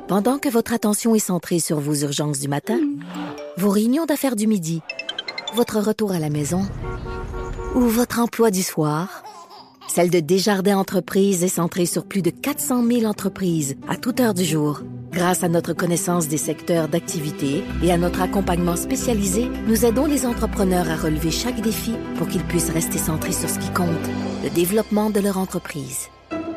Pendant que votre attention est centrée sur vos urgences du matin, vos réunions d'affaires du midi, votre retour à la maison ou votre emploi du soir, celle de Desjardins Entreprises est centrée sur plus de 400 000 entreprises à toute heure du jour. Grâce à notre connaissance des secteurs d'activité et à notre accompagnement spécialisé, nous aidons les entrepreneurs à relever chaque défi pour qu'ils puissent rester centrés sur ce qui compte, le développement de leur entreprise.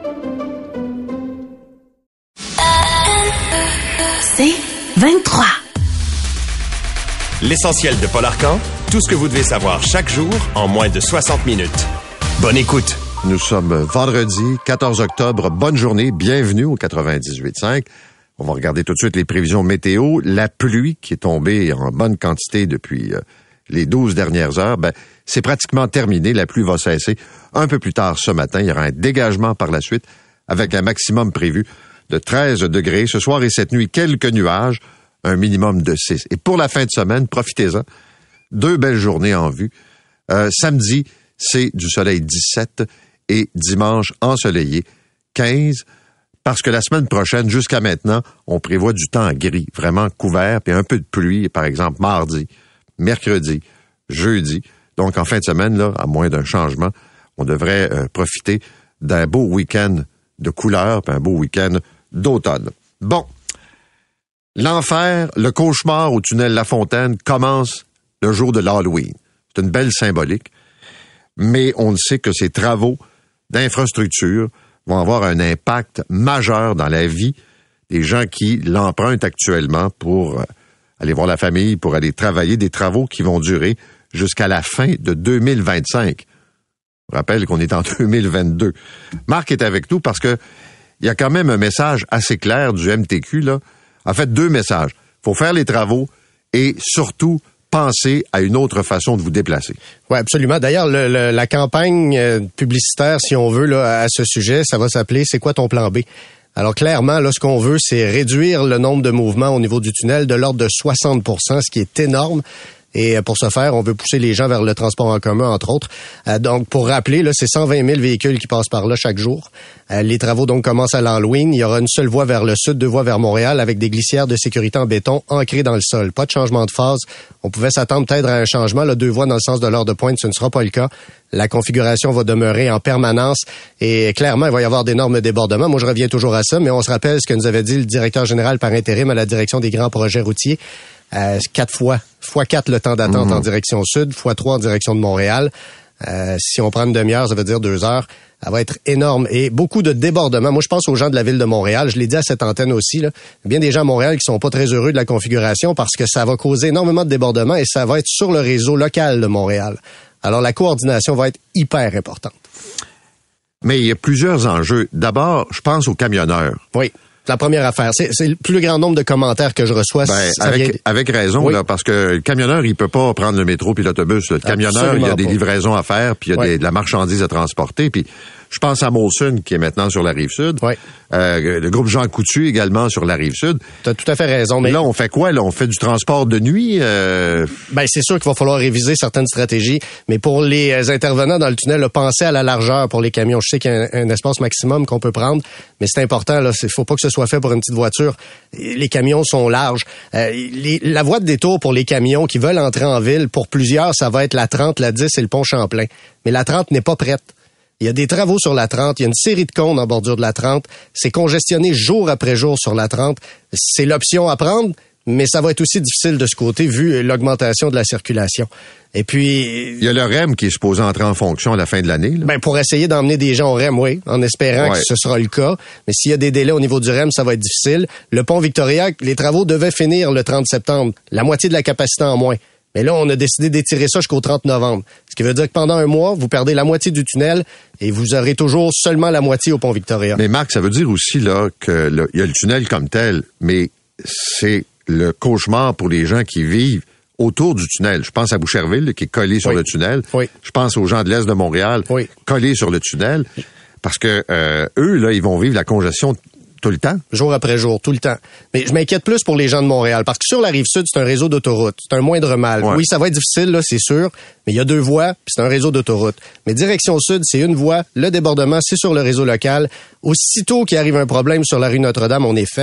C'est 23. L'essentiel de Paul Arcand, tout ce que vous devez savoir chaque jour en moins de 60 minutes. Bonne écoute. Nous sommes vendredi 14 octobre. Bonne journée. Bienvenue au 98.5. On va regarder tout de suite les prévisions météo. La pluie qui est tombée en bonne quantité depuis les 12 dernières heures, c'est pratiquement terminé. La pluie va cesser un peu plus tard ce matin. Il y aura un dégagement par la suite avec un maximum prévu de 13 degrés. Ce soir et cette nuit, quelques nuages, un minimum de 6. Et pour la fin de semaine, profitez-en. 2 belles journées en vue. Samedi, c'est du soleil 17 et dimanche ensoleillé 15. Parce que la semaine prochaine, jusqu'à maintenant, on prévoit du temps gris, vraiment couvert, puis un peu de pluie, par exemple, mardi, mercredi, jeudi. Donc, en fin de semaine, là, à moins d'un changement, on devrait profiter d'un beau week-end de couleur, puis un beau week-end d'automne. Bon. L'enfer, le cauchemar au tunnel La Fontaine commence le jour de l'Halloween. C'est une belle symbolique, mais on le sait que ces travaux d'infrastructure vont avoir un impact majeur dans la vie des gens qui l'empruntent actuellement pour aller voir la famille, pour aller travailler, des travaux qui vont durer jusqu'à la fin de 2025. Je rappelle qu'on est en 2022. Marc est avec nous parce que il y a quand même un message assez clair du MTQ, là. En fait, 2 messages. Faut faire les travaux et surtout penser à une autre façon de vous déplacer. Oui, absolument. D'ailleurs, la campagne publicitaire, si on veut, là, à ce sujet, ça va s'appeler « C'est quoi ton plan B ?» Alors clairement, là, ce qu'on veut, c'est réduire le nombre de mouvements au niveau du tunnel de l'ordre de 60%, ce qui est énorme. Et pour ce faire, on veut pousser les gens vers le transport en commun, entre autres. Donc, pour rappeler, là, c'est 120 000 véhicules qui passent par là chaque jour. Les travaux, donc, commencent à l'Halloween. Il y aura une seule voie vers le sud, 2 voies vers Montréal, avec des glissières de sécurité en béton ancrées dans le sol. Pas de changement de phase. On pouvait s'attendre peut-être à un changement, là, 2 voies dans le sens de l'heure de pointe. Ce ne sera pas le cas. La configuration va demeurer en permanence. Et clairement, il va y avoir d'énormes débordements. Moi, je reviens toujours à ça, mais on se rappelle ce que nous avait dit le directeur général par intérim à la direction des grands projets routiers. 4 fois. x4 le temps d'attente en direction sud, x3 en direction de Montréal. Si on prend une demi-heure, ça veut dire 2 heures. Ça va être énorme. Et beaucoup de débordements. Moi, je pense aux gens de la ville de Montréal. Je l'ai dit à cette antenne aussi, là. Bien des gens à Montréal qui sont pas très heureux de la configuration parce que ça va causer énormément de débordements et ça va être sur le réseau local de Montréal. Alors, la coordination va être hyper importante. Mais il y a plusieurs enjeux. D'abord, je pense aux camionneurs. Oui. La première affaire, c'est le plus grand nombre de commentaires que je reçois. Avec raison, oui. Là, parce que le camionneur, il peut pas prendre le métro puis l'autobus. Le camionneur, absolument, il y a des livraisons à faire, puis il y a de la marchandise à transporter, puis je pense à Molson, qui est maintenant sur la Rive-Sud. Oui. Le groupe Jean Coutu, également, sur la Rive-Sud. T'as tout à fait raison. Mais là, on fait quoi? Là, on fait du transport de nuit? C'est sûr qu'il va falloir réviser certaines stratégies. Mais pour les intervenants dans le tunnel, pensez à la largeur pour les camions. Je sais qu'il y a un espace maximum qu'on peut prendre, mais c'est important. Là, faut pas que ce soit fait pour une petite voiture. Les camions sont larges. La voie de détour pour les camions qui veulent entrer en ville, pour plusieurs, ça va être la 30, la 10 et le pont Champlain. Mais la 30 n'est pas prête. Il y a des travaux sur la 30, il y a une série de cônes en bordure de la 30. C'est congestionné jour après jour sur la 30. C'est l'option à prendre, mais ça va être aussi difficile de ce côté vu l'augmentation de la circulation. Et puis... Il y a le REM qui est supposé entrer en fonction à la fin de l'année. Là. Pour essayer d'emmener des gens au REM, oui, en espérant que ce sera le cas. Mais s'il y a des délais au niveau du REM, ça va être difficile. Le pont Victoria, les travaux devaient finir le 30 septembre. La moitié de la capacité en moins. Mais là, on a décidé d'étirer ça jusqu'au 30 novembre. Ce qui veut dire que pendant un mois, vous perdez la moitié du tunnel et vous aurez toujours seulement la moitié au pont Victoria. Mais Marc, ça veut dire aussi là que il y a le tunnel comme tel, mais c'est le cauchemar pour les gens qui vivent autour du tunnel. Je pense à Boucherville, qui est collé sur le tunnel. Oui. Je pense aux gens de l'Est de Montréal, collés sur le tunnel. Parce que eux, là, ils vont vivre la congestion tout le temps? Jour après jour, tout le temps. Mais je m'inquiète plus pour les gens de Montréal, parce que sur la Rive-Sud, c'est un réseau d'autoroutes. C'est un moindre mal. Ouais. Oui, ça va être difficile, là, c'est sûr, mais il y a 2 voies, puis c'est un réseau d'autoroutes. Mais direction sud, c'est une voie. Le débordement, c'est sur le réseau local. Aussitôt qu'il arrive un problème sur la rue Notre-Dame, on est fait.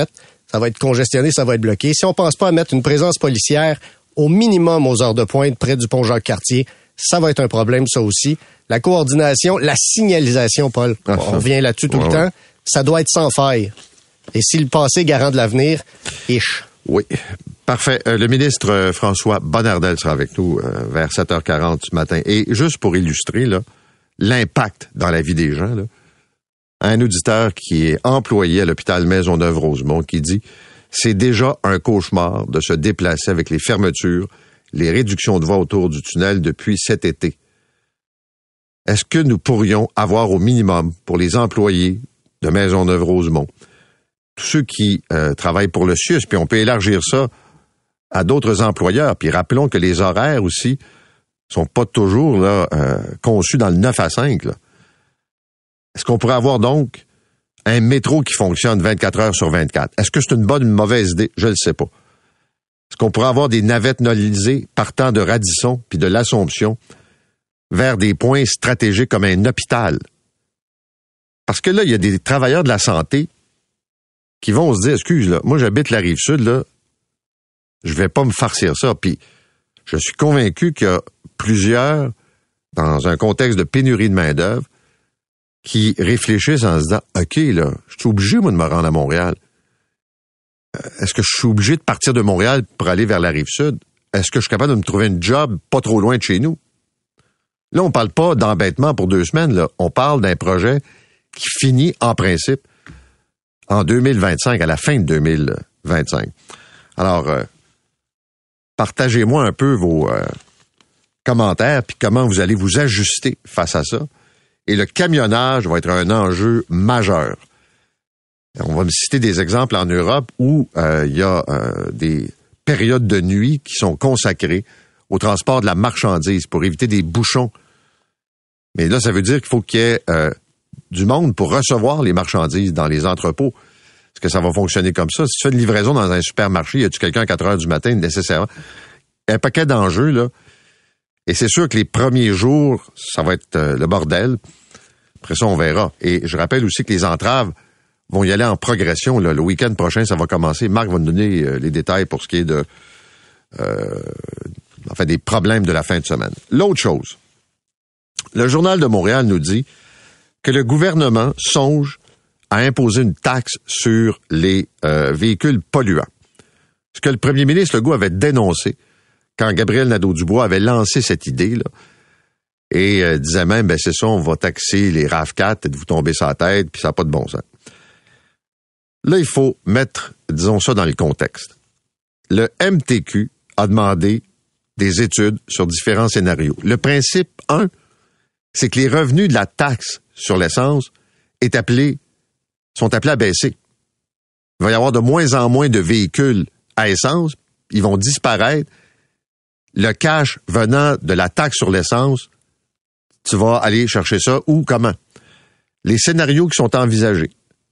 ça va être congestionné, ça va être bloqué. Si on pense pas à mettre une présence policière au minimum aux heures de pointe près du pont Jacques-Cartier, ça va être un problème, ça aussi. La coordination, la signalisation, Paul, on revient là-dessus tout le temps, ça doit être sans faille. Et si le passé est garant de l'avenir, ish. Oui, parfait. Le ministre François Bonnardel sera avec nous vers 7h40 ce matin. Et juste pour illustrer là, l'impact dans la vie des gens, là, un auditeur qui est employé à l'hôpital Maisonneuve-Rosemont qui dit « C'est déjà un cauchemar de se déplacer avec les fermetures, les réductions de voies autour du tunnel depuis cet été. Est-ce que nous pourrions avoir au minimum pour les employés de Maisonneuve-Rosemont, tous ceux qui travaillent pour le CIUS, puis on peut élargir ça à d'autres employeurs, puis rappelons que les horaires aussi sont pas toujours là conçus dans le 9 à 5. Là. Est-ce qu'on pourrait avoir donc un métro qui fonctionne 24 heures sur 24? Est-ce que c'est une bonne ou une mauvaise idée? Je ne le sais pas. Est-ce qu'on pourrait avoir des navettes nolisées partant de Radisson puis de l'Assomption vers des points stratégiques comme un hôpital? Parce que là, il y a des travailleurs de la santé qui vont se dire, excuse, là, moi j'habite la Rive-Sud, là, je vais pas me farcir ça. Puis je suis convaincu qu'il y a plusieurs, dans un contexte de pénurie de main-d'œuvre, qui réfléchissent en se disant, OK, là, je suis obligé, moi, de me rendre à Montréal. Est-ce que je suis obligé de partir de Montréal pour aller vers la Rive-Sud? Est-ce que je suis capable de me trouver un job pas trop loin de chez nous? Là, on parle pas d'embêtement pour 2 semaines, là. On parle d'un projet qui finit, en principe, en 2025, à la fin de 2025. Alors, partagez-moi un peu vos commentaires, puis comment vous allez vous ajuster face à ça. Et le camionnage va être un enjeu majeur. On va me citer des exemples en Europe où il y a des périodes de nuit qui sont consacrées au transport de la marchandise pour éviter des bouchons. Mais là, ça veut dire qu'il faut qu'il y ait du monde pour recevoir les marchandises dans les entrepôts. Est-ce que ça va fonctionner comme ça? Si tu fais une livraison dans un supermarché, y a-tu quelqu'un à 4 heures du matin nécessairement? Un paquet d'enjeux, là. Et c'est sûr que les premiers jours, ça va être le bordel. Après ça, on verra. Et je rappelle aussi que les entraves vont y aller en progression. Là. Le week-end prochain, ça va commencer. Marc va nous donner les détails pour ce qui est de des problèmes de la fin de semaine. L'autre chose, le Journal de Montréal nous dit que le gouvernement songe à imposer une taxe sur les véhicules polluants. Ce que le premier ministre Legault avait dénoncé quand Gabriel Nadeau-Dubois avait lancé cette idée-là, et disait même, c'est ça, on va taxer les RAV4, êtes-vous tombé sur la tête, puis ça n'a pas de bon sens. Là, il faut mettre, disons ça, dans le contexte. Le MTQ a demandé des études sur différents scénarios. Le principe, c'est que les revenus de la taxe sur l'essence sont appelés à baisser. Il va y avoir de moins en moins de véhicules à essence, ils vont disparaître. Le cash venant de la taxe sur l'essence, tu vas aller chercher ça où, comment? Les scénarios qui sont envisagés.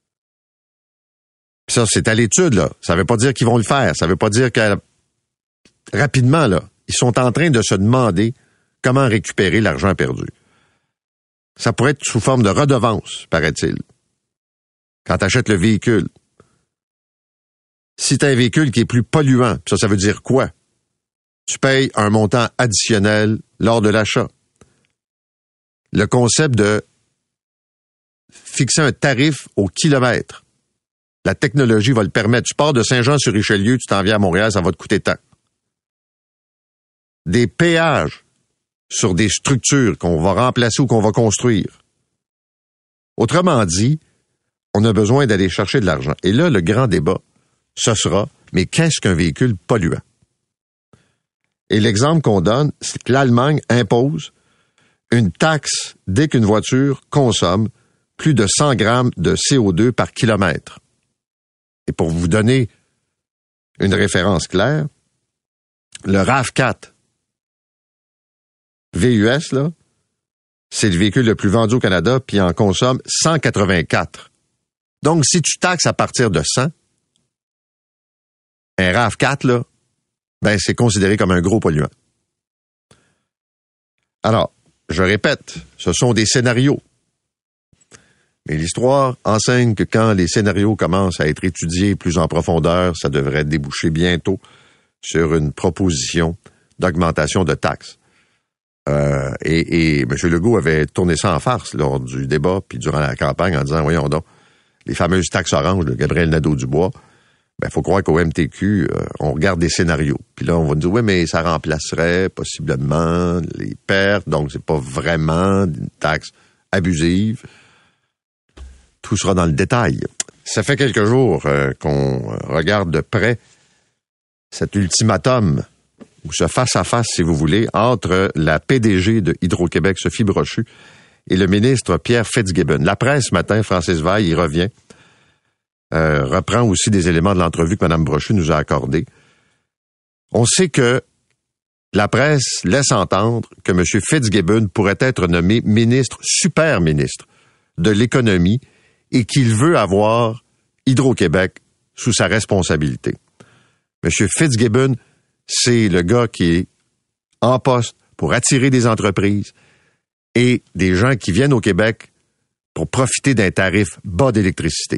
Puis ça, c'est à l'étude, là. Ça ne veut pas dire qu'ils vont le faire. Ça ne veut pas dire que rapidement, là, ils sont en train de se demander comment récupérer l'argent perdu. Ça pourrait être sous forme de redevance, paraît-il. Quand tu achètes le véhicule. Si tu as un véhicule qui est plus polluant, ça veut dire quoi? Tu payes un montant additionnel lors de l'achat. Le concept de fixer un tarif au kilomètre. La technologie va le permettre. Tu pars de Saint-Jean-sur-Richelieu, tu t'en viens à Montréal, ça va te coûter tant. Des péages sur des structures qu'on va remplacer ou qu'on va construire. Autrement dit, on a besoin d'aller chercher de l'argent. Et là, le grand débat, ce sera, mais qu'est-ce qu'un véhicule polluant? Et l'exemple qu'on donne, c'est que l'Allemagne impose une taxe dès qu'une voiture consomme plus de 100 grammes de CO2 par kilomètre. Et pour vous donner une référence claire, le RAV4 VUS, là, c'est le véhicule le plus vendu au Canada, puis il en consomme 184. Donc, si tu taxes à partir de 100, un RAV4, là, c'est considéré comme un gros polluant. Alors, je répète, ce sont des scénarios. Mais l'histoire enseigne que quand les scénarios commencent à être étudiés plus en profondeur, ça devrait déboucher bientôt sur une proposition d'augmentation de taxes. Et M. Legault avait tourné ça en farce lors du débat puis durant la campagne en disant, voyons donc, les fameuses taxes oranges de Gabriel Nadeau-Dubois, ben faut croire qu'au MTQ, on regarde des scénarios. Puis là, on va nous dire, oui, mais ça remplacerait possiblement les pertes, donc c'est pas vraiment une taxe abusive. Tout sera dans le détail. Ça fait quelques jours qu'on regarde de près cet ultimatum, ou ce face-à-face, si vous voulez, entre la PDG de Hydro-Québec, Sophie Brochu, et le ministre Pierre Fitzgibbon. La presse, ce matin, Francis Veil, il revient, reprend aussi des éléments de l'entrevue que Mme Brochu nous a accordée. On sait que la presse laisse entendre que M. Fitzgibbon pourrait être nommé ministre, super ministre de l'économie et qu'il veut avoir Hydro-Québec sous sa responsabilité. M. Fitzgibbon, c'est le gars qui est en poste pour attirer des entreprises et des gens qui viennent au Québec pour profiter d'un tarif bas d'électricité.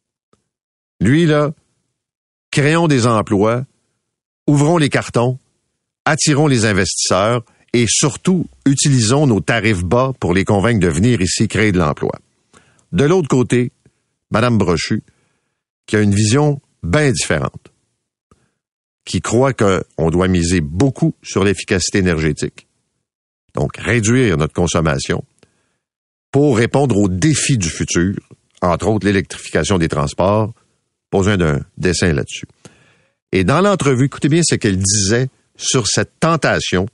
Lui, là, créons des emplois, ouvrons les cartons, attirons les investisseurs et surtout, utilisons nos tarifs bas pour les convaincre de venir ici créer de l'emploi. De l'autre côté, Mme Brochu, qui a une vision bien différente, qui croit qu'on doit miser beaucoup sur l'efficacité énergétique, donc réduire notre consommation pour répondre aux défis du futur, entre autres l'électrification des transports, pas besoin d'un dessin là-dessus. Et dans l'entrevue, écoutez bien ce qu'elle disait sur cette tentation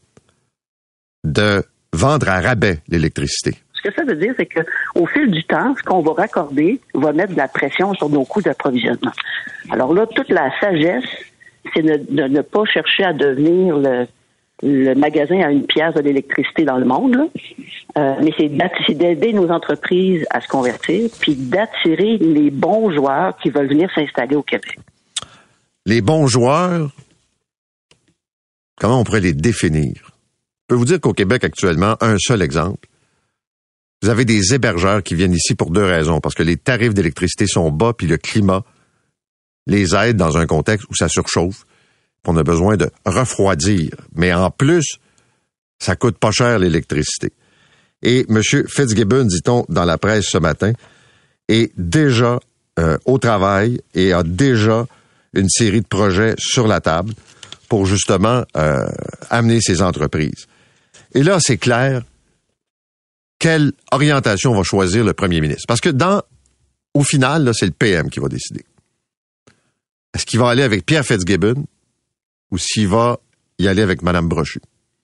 de vendre à rabais l'électricité. Ce que ça veut dire, c'est qu'au fil du temps, ce qu'on va raccorder va mettre de la pression sur nos coûts d'approvisionnement. Alors là, toute la sagesse, c'est de ne pas chercher à devenir le magasin à une pièce de l'électricité dans le monde, mais c'est d'aider nos entreprises à se convertir, puis d'attirer les bons joueurs qui veulent venir s'installer au Québec. Les bons joueurs, comment on pourrait les définir? Je peux vous dire qu'au Québec actuellement, un seul exemple, vous avez des hébergeurs qui viennent ici pour deux raisons, parce que les tarifs d'électricité sont bas, puis le climat les aide dans un contexte où ça surchauffe. On a besoin de refroidir. Mais en plus, ça coûte pas cher l'électricité. Et M. Fitzgibbon, dit-on dans la presse ce matin, est déjà au travail et a déjà une série de projets sur la table pour justement amener ces entreprises. Et là, c'est clair quelle orientation va choisir le premier ministre. Parce que au final, là, c'est le PM qui va décider. Est-ce qu'il va aller avec Pierre Fitzgibbon ou s'il va y aller avec Mme Brochu?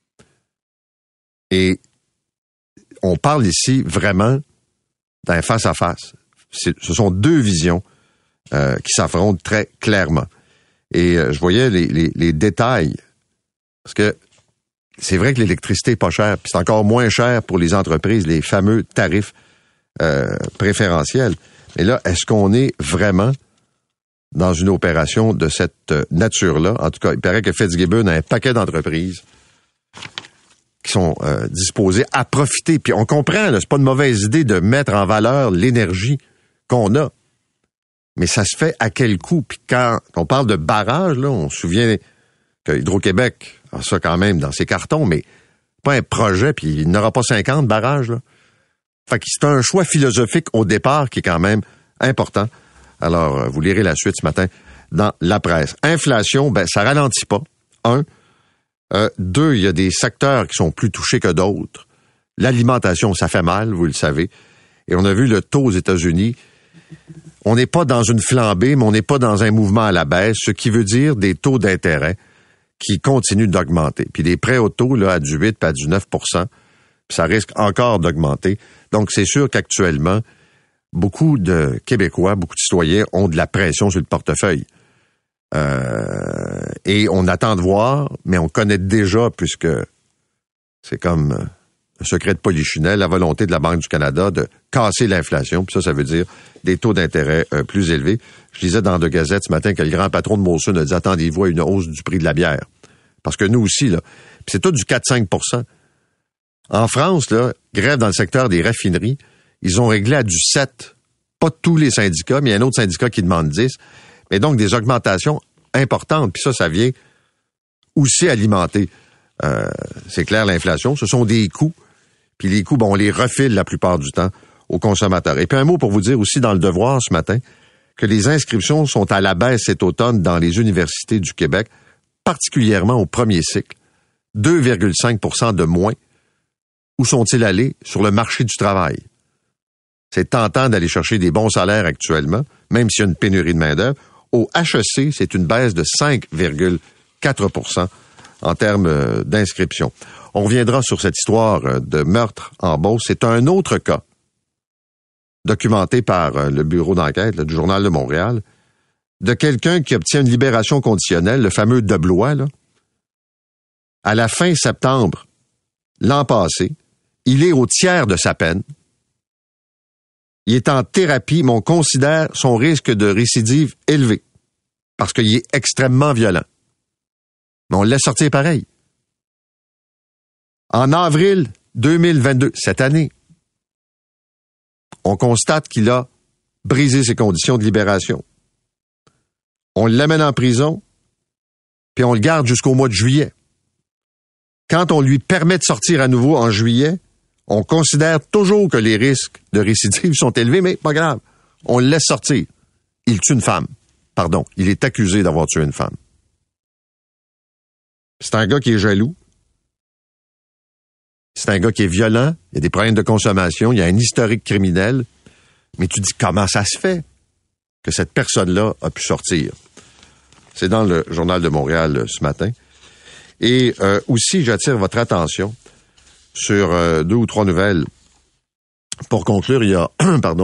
Et on parle ici vraiment d'un face-à-face. Ce sont deux visions qui s'affrontent très clairement. Et je voyais les détails, parce que c'est vrai que l'électricité est pas chère, puis c'est encore moins cher pour les entreprises, les fameux tarifs préférentiels. Mais là, est-ce qu'on est vraiment dans une opération de cette nature-là? En tout cas, il paraît que Fitzgibbon a un paquet d'entreprises qui sont disposées à profiter. Puis on comprend, là, c'est pas une mauvaise idée de mettre en valeur l'énergie qu'on a. Mais ça se fait à quel coût? Puis quand on parle de barrage, là, on se souvient que Hydro-Québec a ça quand même dans ses cartons, mais pas un projet, puis il n'aura pas 50 barrages, là. Fait que c'est un choix philosophique au départ qui est quand même important. Alors, vous lirez la suite ce matin dans la presse. Inflation, ça ralentit pas. 1. 2, il y a des secteurs qui sont plus touchés que d'autres. L'alimentation, ça fait mal, vous le savez. Et on a vu le taux aux États-Unis. On n'est pas dans une flambée, mais on n'est pas dans un mouvement à la baisse, ce qui veut dire des taux d'intérêt qui continuent d'augmenter. Puis les prêts auto, là, à du 8 puis à du 9 %, puis ça risque encore d'augmenter. Donc, c'est sûr qu'actuellement, beaucoup de Québécois, beaucoup de citoyens ont de la pression sur le portefeuille. Et on attend de voir, mais on connaît déjà, puisque c'est comme un secret de polichinelle, la volonté de la Banque du Canada de casser l'inflation. Puis ça veut dire des taux d'intérêt plus élevés. Je lisais dans deux gazettes ce matin que le grand patron de Molson a dit « Attendez-vous à une hausse du prix de la bière. » Parce que nous aussi, là, puis c'est tout du 4-5 %. En France, là, grève dans le secteur des raffineries, ils ont réglé à du 7 Pas tous les syndicats, mais il y a un autre syndicat qui demande 10. Mais donc, des augmentations importantes. Puis ça vient aussi alimenter, c'est clair, l'inflation. Ce sont des coûts. Puis les coûts, on les refile la plupart du temps aux consommateurs. Et puis un mot pour vous dire aussi dans le Devoir ce matin que les inscriptions sont à la baisse cet automne dans les universités du Québec, particulièrement au premier cycle. 2,5 % de moins. Où sont-ils allés? Sur le marché du travail. C'est tentant d'aller chercher des bons salaires actuellement, même s'il y a une pénurie de main-d'œuvre. Au HEC, c'est une baisse de 5,4 % en termes d'inscription. On reviendra sur cette histoire de meurtre en Beauce. C'est un autre cas documenté par le bureau d'enquête du Journal de Montréal de quelqu'un qui obtient une libération conditionnelle, le fameux Deblois, là. À la fin septembre l'an passé, il est au tiers de sa peine. Il est en thérapie, mais on considère son risque de récidive élevé parce qu'il est extrêmement violent. Mais on le laisse sortir pareil. En avril 2022, cette année, on constate qu'il a brisé ses conditions de libération. On l'amène en prison, puis on le garde jusqu'au mois de juillet. Quand on lui permet de sortir à nouveau en juillet, on considère toujours que les risques de récidive sont élevés, mais pas grave. On le laisse sortir. Il tue une femme. Pardon, il est accusé d'avoir tué une femme. C'est un gars qui est jaloux. C'est un gars qui est violent. Il y a des problèmes de consommation. Il y a un historique criminel. Mais tu dis, comment ça se fait que cette personne-là a pu sortir? C'est dans le Journal de Montréal ce matin. Et aussi, j'attire votre attention sur 2 ou 3 nouvelles. Pour conclure, il y a,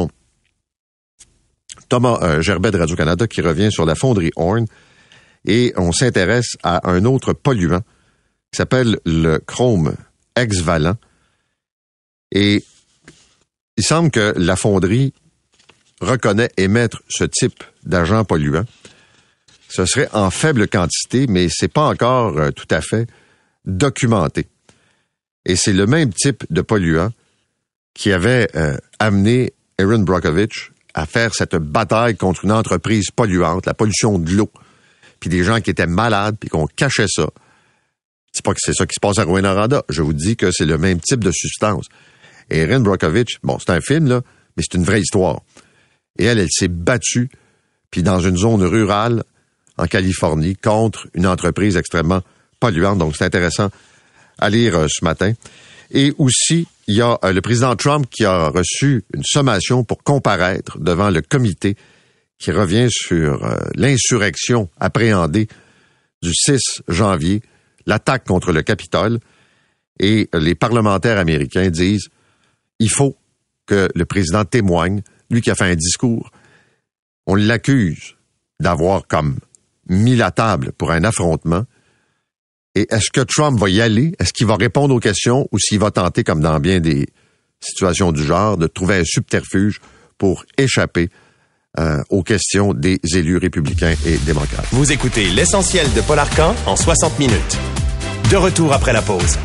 Thomas Gerbet de Radio-Canada qui revient sur la fonderie Horn et on s'intéresse à un autre polluant qui s'appelle le chrome hexvalent. Et il semble que la fonderie reconnaît émettre ce type d'agent polluant. Ce serait en faible quantité, mais c'est pas encore tout à fait documenté. Et c'est le même type de polluant qui avait amené Erin Brockovich à faire cette bataille contre une entreprise polluante, la pollution de l'eau, puis des gens qui étaient malades, puis qu'on cachait ça. C'est pas que c'est ça qui se passe à Rouyn-Noranda. Je vous dis que c'est le même type de substance. Et Erin Brockovich, c'est un film, là, mais c'est une vraie histoire. Et elle s'est battue, puis dans une zone rurale, en Californie, contre une entreprise extrêmement polluante. Donc, c'est intéressant à lire ce matin. Et aussi, il y a le président Trump qui a reçu une sommation pour comparaître devant le comité qui revient sur l'insurrection appréhendée du 6 janvier, l'attaque contre le Capitole. Et les parlementaires américains disent, il faut que le président témoigne, lui qui a fait un discours. On l'accuse d'avoir comme mis la table pour un affrontement. Et est-ce que Trump va y aller? Est-ce qu'il va répondre aux questions ou s'il va tenter, comme dans bien des situations du genre, de trouver un subterfuge pour échapper aux questions des élus républicains et démocrates? Vous écoutez l'essentiel de Paul Arcand en 60 minutes. De retour après la pause.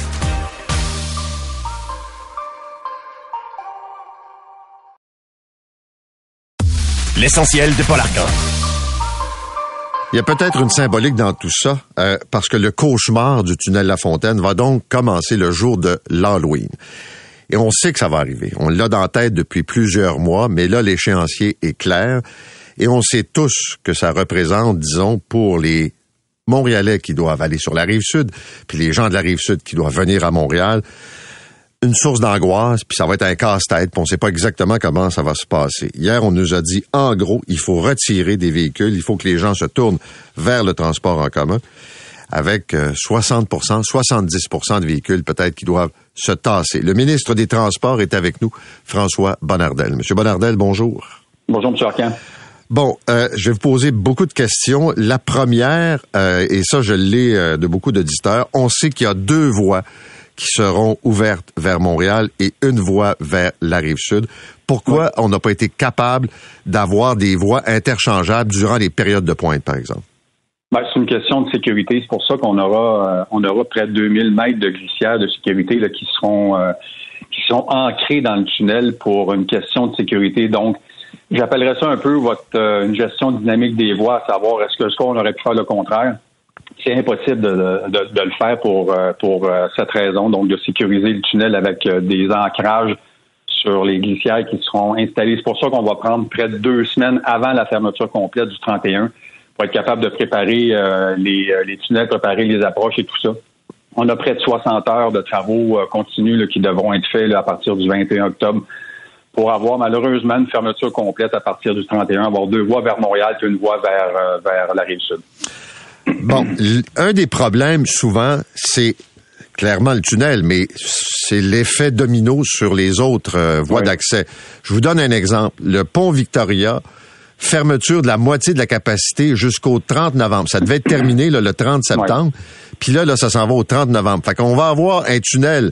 L'essentiel de Paul Arcand. Il y a peut-être une symbolique dans tout ça, parce que le cauchemar du tunnel La Fontaine va donc commencer le jour de l'Halloween. Et on sait que ça va arriver. On l'a dans la tête depuis plusieurs mois, mais là, l'échéancier est clair. Et on sait tous que ça représente, disons, pour les Montréalais qui doivent aller sur la Rive-Sud, puis les gens de la Rive-Sud qui doivent venir à Montréal, une source d'angoisse, puis ça va être un casse-tête, puis on ne sait pas exactement comment ça va se passer. Hier, on nous a dit, en gros, il faut retirer des véhicules, il faut que les gens se tournent vers le transport en commun, avec 60%, 70% de véhicules peut-être qui doivent se tasser. Le ministre des Transports est avec nous, François Bonnardel. Monsieur Bonnardel, bonjour. Bonjour, M. Arcand. Bon, je vais vous poser beaucoup de questions. La première, et ça je l'ai de beaucoup d'auditeurs, on sait qu'il y a 2 voies qui seront ouvertes vers Montréal et une voie vers la Rive-Sud. Pourquoi on n'a pas été capable d'avoir des voies interchangeables durant les périodes de pointe, par exemple? C'est une question de sécurité. C'est pour ça qu'on aura près de 2000 mètres de glissières de sécurité là, qui seront ancrés dans le tunnel pour une question de sécurité. Donc, J'appellerais ça un peu une gestion dynamique des voies, à savoir est-ce qu'on aurait pu faire le contraire. C'est impossible de le faire pour cette raison, donc de sécuriser le tunnel avec des ancrages sur les glissières qui seront installés. C'est pour ça qu'on va prendre près de 2 semaines avant la fermeture complète du 31 pour être capable de préparer les tunnels, préparer les approches et tout ça. On a près de 60 heures de travaux continus là, qui devront être faits là, à partir du 21 octobre pour avoir malheureusement une fermeture complète à partir du 31, avoir 2 voies vers Montréal et une voie vers la Rive-Sud. Bon, un des problèmes souvent, c'est clairement le tunnel, mais c'est l'effet domino sur les autres voies d'accès. Je vous donne un exemple. Le pont Victoria, fermeture de la moitié de la capacité jusqu'au 30 novembre. Ça devait être terminé là, le 30 septembre. Puis là, ça s'en va au 30 novembre. Fait qu'on va avoir un tunnel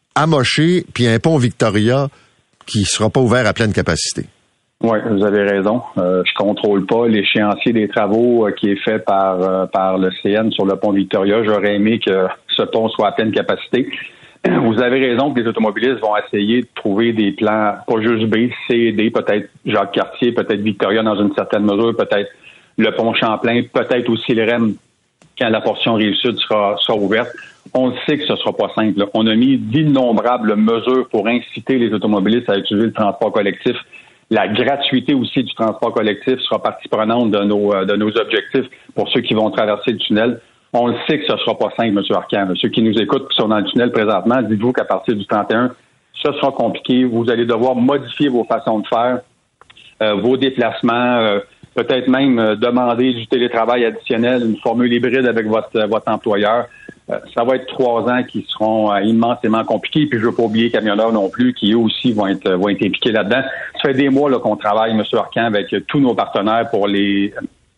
amoché puis un pont Victoria qui sera pas ouvert à pleine capacité. Oui, vous avez raison. Je contrôle pas l'échéancier des travaux qui est fait par le CN sur le pont Victoria. J'aurais aimé que ce pont soit à pleine capacité. Vous avez raison que les automobilistes vont essayer de trouver des plans, pas juste B, C et D, peut-être Jacques-Cartier, peut-être Victoria dans une certaine mesure, peut-être le pont Champlain, peut-être aussi le REM quand la portion Rive-Sud sera ouverte. On le sait que ce sera pas simple. Là. On a mis d'innombrables mesures pour inciter les automobilistes à utiliser le transport collectif. La gratuité aussi du transport collectif sera partie prenante de nos objectifs pour ceux qui vont traverser le tunnel. On le sait que ce sera pas simple, M. Arcand. Ceux qui nous écoutent, qui sont dans le tunnel présentement, dites-vous qu'à partir du 31, ce sera compliqué. Vous allez devoir modifier vos façons de faire, vos déplacements, peut-être même demander du télétravail additionnel, une formule hybride avec votre employeur. Ça va être 3 ans qui seront immensément compliqués. Puis je ne veux pas oublier les camionneurs non plus, qui eux aussi vont être impliqués là-dedans. Ça fait des mois là, qu'on travaille, M. Arcand, avec tous nos partenaires pour les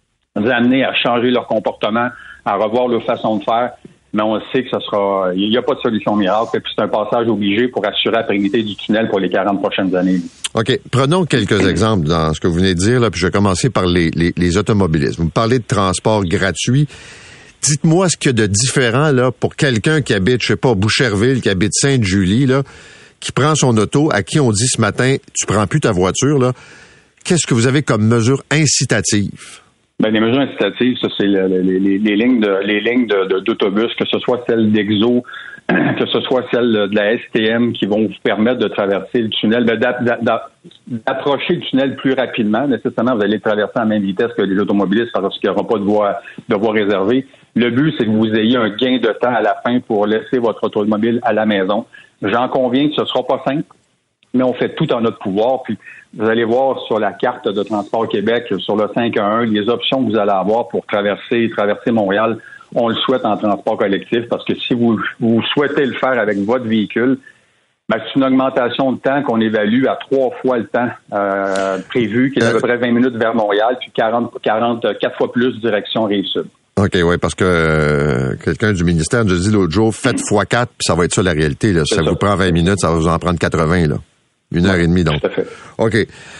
amener à changer leur comportement, à revoir leur façon de faire. Mais on sait que il n'y a pas de solution miracle. Et puis c'est un passage obligé pour assurer la pérennité du tunnel pour les 40 prochaines années. OK. Prenons quelques exemples dans ce que vous venez de dire, là, puis je vais commencer par les automobilistes. Vous me parlez de transport gratuit. Dites-moi ce qu'il y a de différent là pour quelqu'un qui habite, je sais pas, Boucherville, qui habite Sainte-Julie, là, qui prend son auto, à qui on dit ce matin, tu prends plus ta voiture, là. Qu'est-ce que vous avez comme mesures incitatives? Les mesures incitatives, ça, c'est les lignes d'autobus, que ce soit celles d'Exo, que ce soit celles de la STM qui vont vous permettre de traverser le tunnel, d'approcher le tunnel plus rapidement. Nécessairement, vous allez traverser à la même vitesse que les automobilistes parce qu'il n'y aura pas de voie réservée. Le but, c'est que vous ayez un gain de temps à la fin pour laisser votre automobile à la maison. J'en conviens que ce ne sera pas simple, mais on fait tout en notre pouvoir. Puis vous allez voir sur la carte de Transport Québec, sur le 511, les options que vous allez avoir pour traverser Montréal. On le souhaite en transport collectif parce que si vous souhaitez le faire avec votre véhicule, c'est une augmentation de temps qu'on évalue à 3 fois le temps prévu, qui est à peu près 20 minutes vers Montréal, puis 44 fois plus direction Rive-Sud. OK, oui, parce que quelqu'un du ministère nous a dit l'autre jour, faites x4, puis ça va être ça la réalité. Là. Si ça vous prend 20 minutes, ça va vous en prendre 80, là. 1h30, donc. Tout à fait. OK.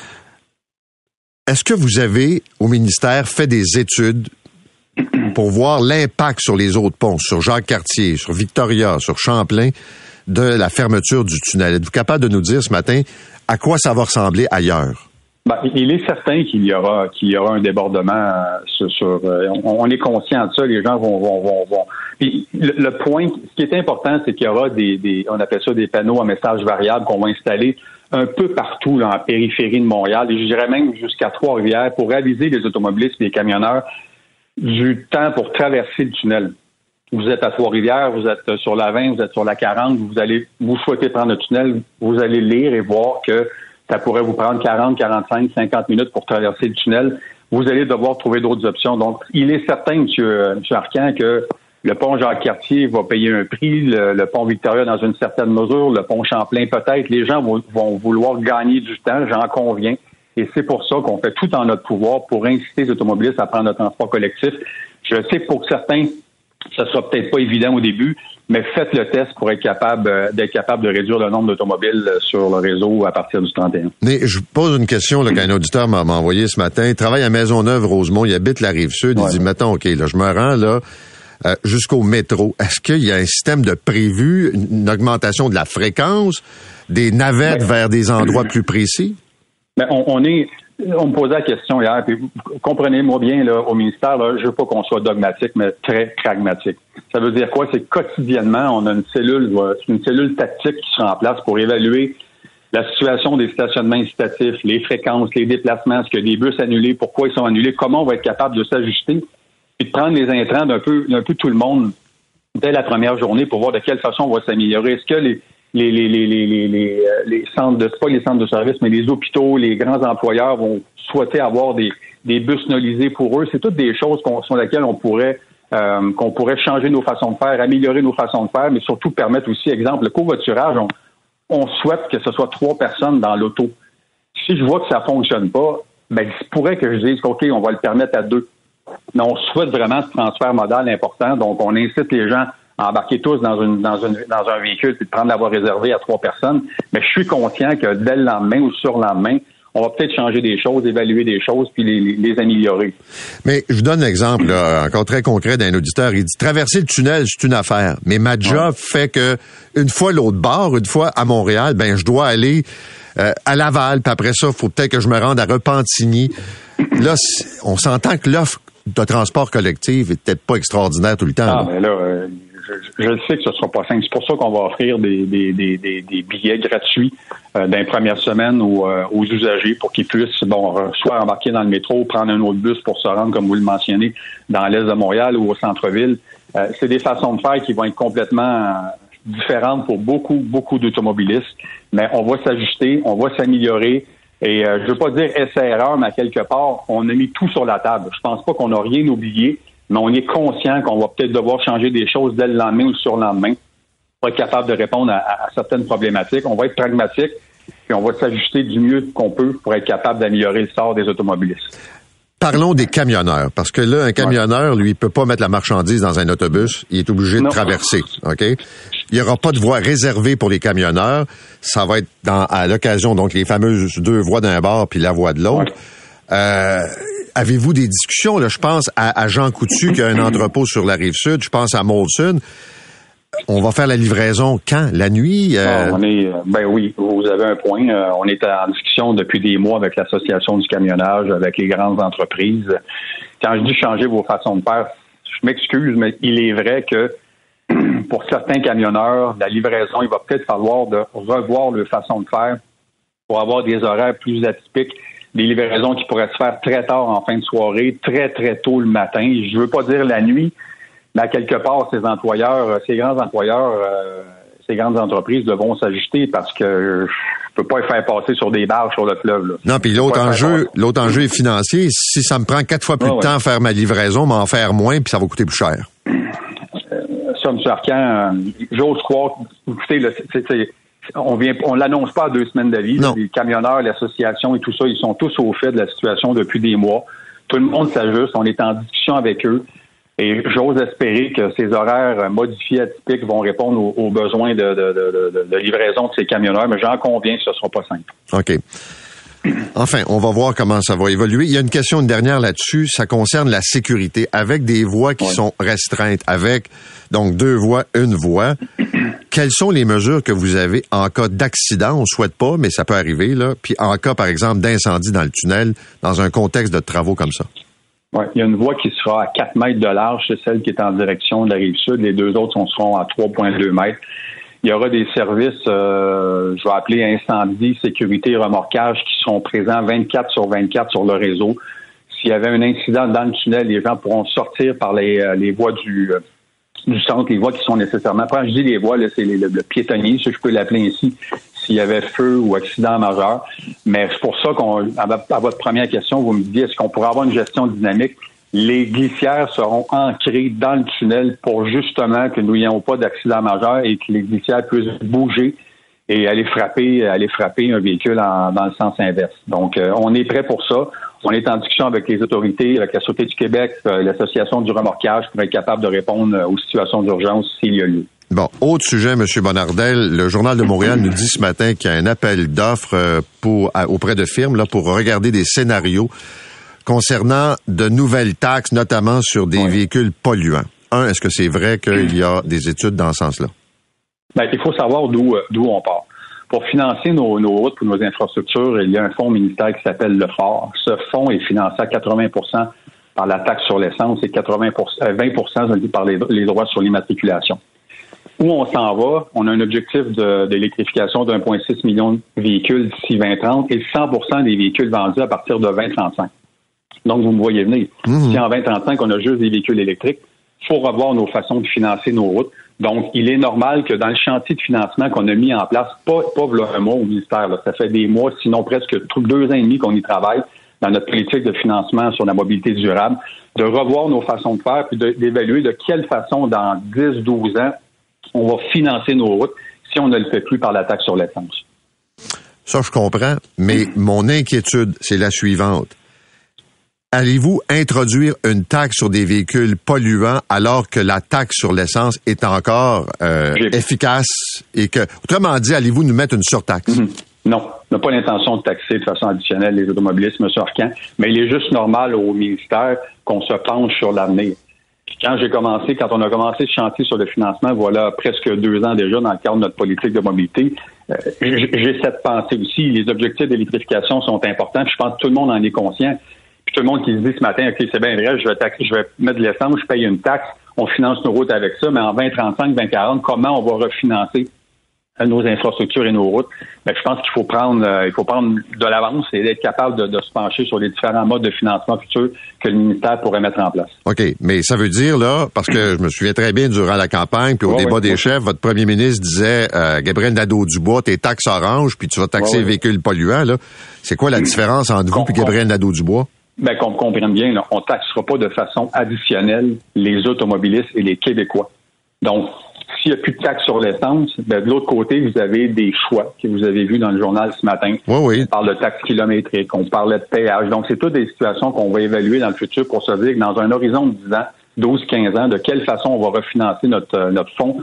Est-ce que vous avez, au ministère, fait des études pour voir l'impact sur les autres ponts, sur Jacques-Cartier, sur Victoria, sur Champlain, de la fermeture du tunnel? Êtes-vous capable de nous dire ce matin à quoi ça va ressembler ailleurs? Il est certain qu'il y aura un débordement on est conscient de ça, les gens vont. Puis le point, ce qui est important, c'est qu'il y aura on appelle ça des panneaux à messages variables qu'on va installer un peu partout là, en périphérie de Montréal, et je dirais même jusqu'à Trois-Rivières, pour aviser les automobilistes et les camionneurs du temps pour traverser le tunnel. Vous êtes à Trois-Rivières, vous êtes sur la 20, vous êtes sur la 40, vous souhaitez prendre le tunnel, vous allez lire et voir que ça pourrait vous prendre 40, 45, 50 minutes pour traverser le tunnel. Vous allez devoir trouver d'autres options. Donc, il est certain, M. Arcand, que le pont Jacques-Cartier va payer un prix, le pont Victoria dans une certaine mesure, le pont Champlain peut-être. Les gens vont vouloir gagner du temps, j'en conviens. Et c'est pour ça qu'on fait tout en notre pouvoir pour inciter les automobilistes à prendre le transport collectif. Je sais que pour certains, ça sera peut-être pas évident au début, mais faites le test pour être d'être capable de réduire le nombre d'automobiles sur le réseau à partir du 31. Mais je vous pose une question là, qu'un auditeur m'a envoyé ce matin. Il travaille à Maisonneuve-Rosemont, il habite la Rive-Sud. Ouais. Il dit, mettons, OK, là, je me rends là jusqu'au métro. Est-ce qu'il y a un système de prévu, une augmentation de la fréquence, des navettes vers des endroits plus précis? On est... On me posait la question hier, puis comprenez-moi bien, là, au ministère, là, je veux pas qu'on soit dogmatique, mais très pragmatique. Ça veut dire quoi? C'est que quotidiennement, on a une cellule tactique qui sera en place pour évaluer la situation des stationnements incitatifs, les fréquences, les déplacements, est-ce qu'il y a des bus annulés, pourquoi ils sont annulés, comment on va être capable de s'ajuster, puis de prendre les intrants d'un peu tout le monde dès la première journée pour voir de quelle façon on va s'améliorer. Est-ce que les centres de, pas les centres de service, mais les hôpitaux, les grands employeurs vont souhaiter avoir des bus nolisés pour eux? C'est toutes des choses sur lesquelles qu'on pourrait changer nos façons de faire, améliorer nos façons de faire, mais surtout permettre aussi, exemple, le covoiturage, on souhaite que ce soit 3 personnes dans l'auto. Si je vois que ça fonctionne pas, ben, il se pourrait que je dise OK, on va le permettre à 2. Mais on souhaite vraiment ce transfert modal important, donc on incite les gens à embarquer tous dans un véhicule et de prendre la voie réservée à 3 personnes. Mais je suis conscient que dès le lendemain ou le surlendemain, on va peut-être changer des choses, évaluer des choses, puis les améliorer. Mais je vous donne un exemple, là, encore très concret d'un auditeur. Il dit, traverser le tunnel, c'est une affaire. Mais ma job fait que, une fois l'autre bord, une fois à Montréal, ben, je dois aller à Laval, puis après ça, il faut peut-être que je me rende à Repentigny. Là, on s'entend que l'offre de transport collectif est peut-être pas extraordinaire tout le temps. Ah, mais là, je le sais que ce sera pas simple. C'est pour ça qu'on va offrir des billets gratuits dans les premières semaines aux usagers pour qu'ils puissent, soit embarquer dans le métro, prendre un autre bus pour se rendre, comme vous le mentionnez, dans l'est de Montréal ou au centre-ville. C'est des façons de faire qui vont être complètement différentes pour beaucoup d'automobilistes. Mais on va s'ajuster, on va s'améliorer. Et je veux pas dire essai-erreur, mais à quelque part, on a mis tout sur la table. Je pense pas qu'on a rien oublié, mais on est conscient qu'on va peut-être devoir changer des choses dès le lendemain ou le surlendemain pour être capable de répondre à certaines problématiques. On va être pragmatique, puis on va s'ajuster du mieux qu'on peut pour être capable d'améliorer le sort des automobilistes. Parlons des camionneurs, parce que là, un camionneur, lui, il peut pas mettre la marchandise dans un autobus. Il est obligé de traverser, OK? Il n'y aura pas de voie réservée pour les camionneurs. Ça va être à l'occasion, donc, les fameuses 2 voies d'un bord puis la voie de l'autre. Ouais. Avez-vous des discussions, là? Je pense à Jean Coutu, qui a un entrepôt sur la Rive-Sud. Je pense à Molson. On va faire la livraison quand? La nuit? Oui, vous avez un point. On est en discussion depuis des mois avec l'Association du camionnage, avec les grandes entreprises. Quand je dis changer vos façons de faire, je m'excuse, mais il est vrai que pour certains camionneurs, la livraison, il va peut-être falloir de revoir leur façon de faire pour avoir des horaires plus atypiques, des livraisons qui pourraient se faire très tard en fin de soirée, très, très tôt le matin. Je veux pas dire la nuit, mais à quelque part, ces grands employeurs, ces grandes entreprises devront s'ajuster parce que je peux pas les faire passer sur des barges sur le fleuve. Là. Non, puis l'autre enjeu est financier. Si ça me prend 4 fois plus de temps à faire ma livraison, m'en faire moins, puis ça va coûter plus cher. Ça, M. Arcan, j'ose croire. Écoutez, on l'annonce pas à 2 semaines d'avis. Les camionneurs, l'association et tout ça, ils sont tous au fait de la situation depuis des mois. Tout le monde s'ajuste. On est en discussion avec eux. Et j'ose espérer que ces horaires modifiés atypiques vont répondre aux besoins de livraison de ces camionneurs. Mais j'en conviens que ce ne sera pas simple. OK. Enfin, on va voir comment ça va évoluer. Il y a une dernière là-dessus. Ça concerne la sécurité. Avec des voies qui sont restreintes, avec donc 2 voies, 1 voie, quelles sont les mesures que vous avez en cas d'accident? On ne souhaite pas, mais ça peut arriver, là. Puis en cas, par exemple, d'incendie dans le tunnel, dans un contexte de travaux comme ça. Oui, il y a une voie qui sera à 4 mètres de large, c'est celle qui est en direction de la Rive-Sud. Les 2 autres seront à 3,2 mètres. Il y aura des services, je vais appeler incendie, sécurité, remorquage, qui seront présents 24 sur 24 sur le réseau. S'il y avait un incident dans le tunnel, les gens pourront sortir par les voies du centre, les voies qui sont nécessairement... Quand je dis les voies, là, c'est le piétonnier, si je peux l'appeler ainsi, s'il y avait feu ou accident majeur. Mais c'est pour ça à votre première question, vous me disiez, est-ce qu'on pourrait avoir une gestion dynamique? Les glissières seront ancrées dans le tunnel pour justement que nous n'ayons pas d'accident majeur et que les glissières puissent bouger et aller frapper un véhicule dans le sens inverse. Donc, on est prêt pour ça. On est en discussion avec les autorités, avec la Sûreté du Québec, l'Association du remorquage pour être capable de répondre aux situations d'urgence s'il y a lieu. Bon, autre sujet, M. Bonnardel. Le Journal de Montréal nous dit ce matin qu'il y a un appel d'offres auprès de firmes là, pour regarder des scénarios concernant de nouvelles taxes, notamment sur des véhicules polluants. Est-ce que c'est vrai qu'il y a des études dans ce sens-là? Il faut savoir d'où on part. Pour financer nos routes ou nos infrastructures, il y a un fonds ministériel qui s'appelle le FOR. Ce fonds est financé à 80% par la taxe sur l'essence et 20% par les droits sur l'immatriculation. Où on s'en va, on a un objectif d'électrification de 1,6 million de véhicules d'ici 2030 et 100% des véhicules vendus à partir de 2035. Donc, vous me voyez venir. Si en 2035, on a juste des véhicules électriques, il faut revoir nos façons de financer nos routes. Donc, il est normal que dans le chantier de financement qu'on a mis en place, pas un mois au ministère, là, ça fait des mois, sinon presque 2 ans et demi qu'on y travaille dans notre politique de financement sur la mobilité durable, de revoir nos façons de faire puis d'évaluer de quelle façon, dans 10-12 ans, on va financer nos routes si on ne le fait plus par la taxe sur l'essence. Ça, je comprends, mais mon inquiétude, c'est la suivante. Allez-vous introduire une taxe sur des véhicules polluants alors que la taxe sur l'essence est encore efficace et que, autrement dit, allez-vous nous mettre une surtaxe? Non, on n'a pas l'intention de taxer de façon additionnelle les automobilistes, M. Arcan, mais il est juste normal au ministère qu'on se penche sur l'avenir. Quand on a commencé ce chantier sur le financement, voilà presque 2 ans déjà dans le cadre de notre politique de mobilité, j'ai cette pensée aussi. Les objectifs d'électrification sont importants. Je pense que tout le monde en est conscient. Puis tout le monde qui se dit ce matin, OK, c'est bien vrai, je vais mettre de l'essence, je paye une taxe, on finance nos routes avec ça, mais en 2035, 2040, comment on va refinancer nos infrastructures et nos routes? Ben, je pense qu'il faut prendre de l'avance et être capable de se pencher sur les différents modes de financement futurs que le ministère pourrait mettre en place. OK, mais ça veut dire, là, parce que je me souviens très bien durant la campagne, puis au débat des chefs, votre premier ministre disait, Gabriel Nadeau-Dubois, tes taxes oranges, puis tu vas taxer les véhicules polluants, là. C'est quoi la différence entre vous et Gabriel Nadeau-Dubois? Ben, qu'on comprenne bien, là, on ne taxera pas de façon additionnelle les automobilistes et les Québécois. Donc, s'il n'y a plus de taxes sur l'essence, ben, de l'autre côté, vous avez des choix que vous avez vus dans le journal ce matin. Oui. On parle de taxes kilométriques, on parlait de péage. Donc, c'est toutes des situations qu'on va évaluer dans le futur pour se dire que dans un horizon de 10 ans, 12-15 ans, de quelle façon on va refinancer notre fonds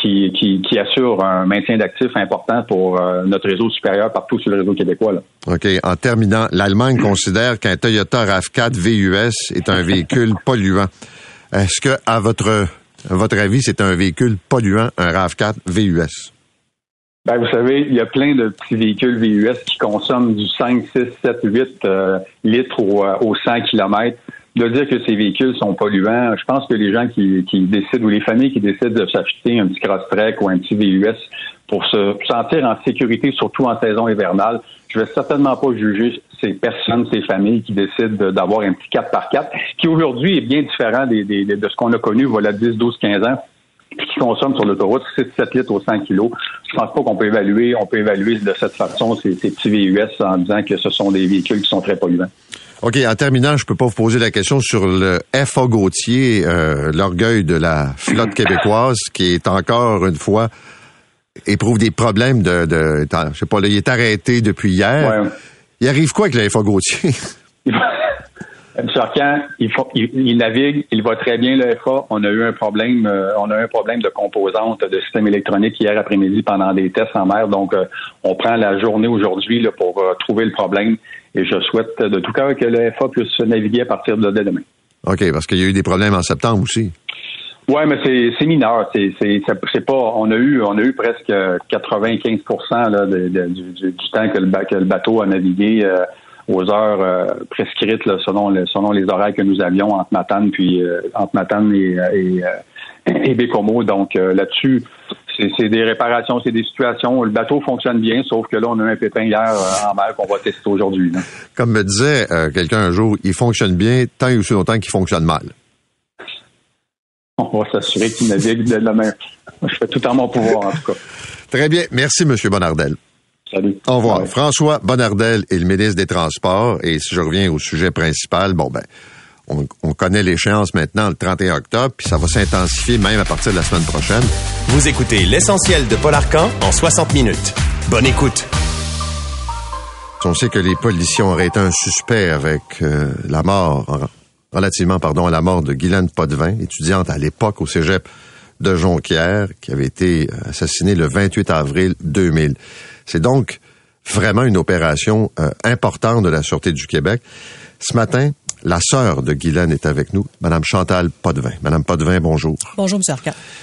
qui assure un maintien d'actifs important pour notre réseau supérieur partout sur le réseau québécois. Là. OK. En terminant, l'Allemagne considère qu'un Toyota RAV4 VUS est un véhicule polluant. Est-ce que, à votre avis, c'est un véhicule polluant, un RAV4 VUS? Ben, vous savez, il y a plein de petits véhicules VUS qui consomment du 5, 6, 7, 8 litres au 100 km. De dire que ces véhicules sont polluants, je pense que les gens qui décident, ou les familles qui décident de s'acheter un petit Crosstrek ou un petit VUS pour se sentir en sécurité, surtout en saison hivernale, je vais certainement pas juger ces personnes, ces familles qui décident d'avoir un petit 4x4, qui aujourd'hui est bien différent de ce qu'on a connu voilà 10, 12, 15 ans, puis qui consomment sur l'autoroute 6-7 litres au 100 kilos. Je pense pas qu'on peut évaluer de cette façon ces petits VUS en disant que ce sont des véhicules qui sont très polluants. OK, en terminant, je peux pas vous poser la question sur le FA Gauthier, l'orgueil de la flotte québécoise, qui est encore une fois éprouve des problèmes je sais pas, là, il est arrêté depuis hier. Ouais. Il arrive quoi avec le FA Gauthier? M. Arcan, il navigue, il va très bien le FA. On a eu un problème de composantes de système électronique hier après-midi pendant des tests en mer. Donc, on prend la journée aujourd'hui là, pour trouver le problème. Et je souhaite de tout cœur que le FA puisse naviguer à partir de demain. OK, parce qu'il y a eu des problèmes en septembre aussi. Ouais, mais c'est mineur. C'est pas. On a eu presque 95% là, du temps que le bateau a navigué aux heures prescrites là, selon les horaires que nous avions entre Matane et Bécomo. Donc là-dessus, c'est des réparations, c'est des situations. Le bateau fonctionne bien, sauf que là, on a un pépin hier en mer qu'on va tester aujourd'hui. Là. Comme me disait quelqu'un un jour, il fonctionne bien tant et aussi longtemps qu'il fonctionne mal. On va s'assurer qu'il navigue de la main. Je fais tout en mon pouvoir, en tout cas. Très bien. Merci, M. Bonnardel. Salut. Au revoir. Ouais. François Bonnardel est le ministre des Transports. Et si je reviens au sujet principal, on connaît l'échéance maintenant le 31 octobre, puis ça va s'intensifier même à partir de la semaine prochaine. Vous écoutez l'essentiel de Paul Arcan en 60 minutes. Bonne écoute. On sait que les policiers ont arrêté un suspect avec relativement à la mort de Guylaine Potvin, étudiante à l'époque au cégep de Jonquière, qui avait été assassinée le 28 avril 2000. C'est donc vraiment une opération importante de la Sûreté du Québec. Ce matin, la sœur de Guylaine est avec nous, Mme Chantal Potvin. Mme Potvin, bonjour. Bonjour, M. Arcan.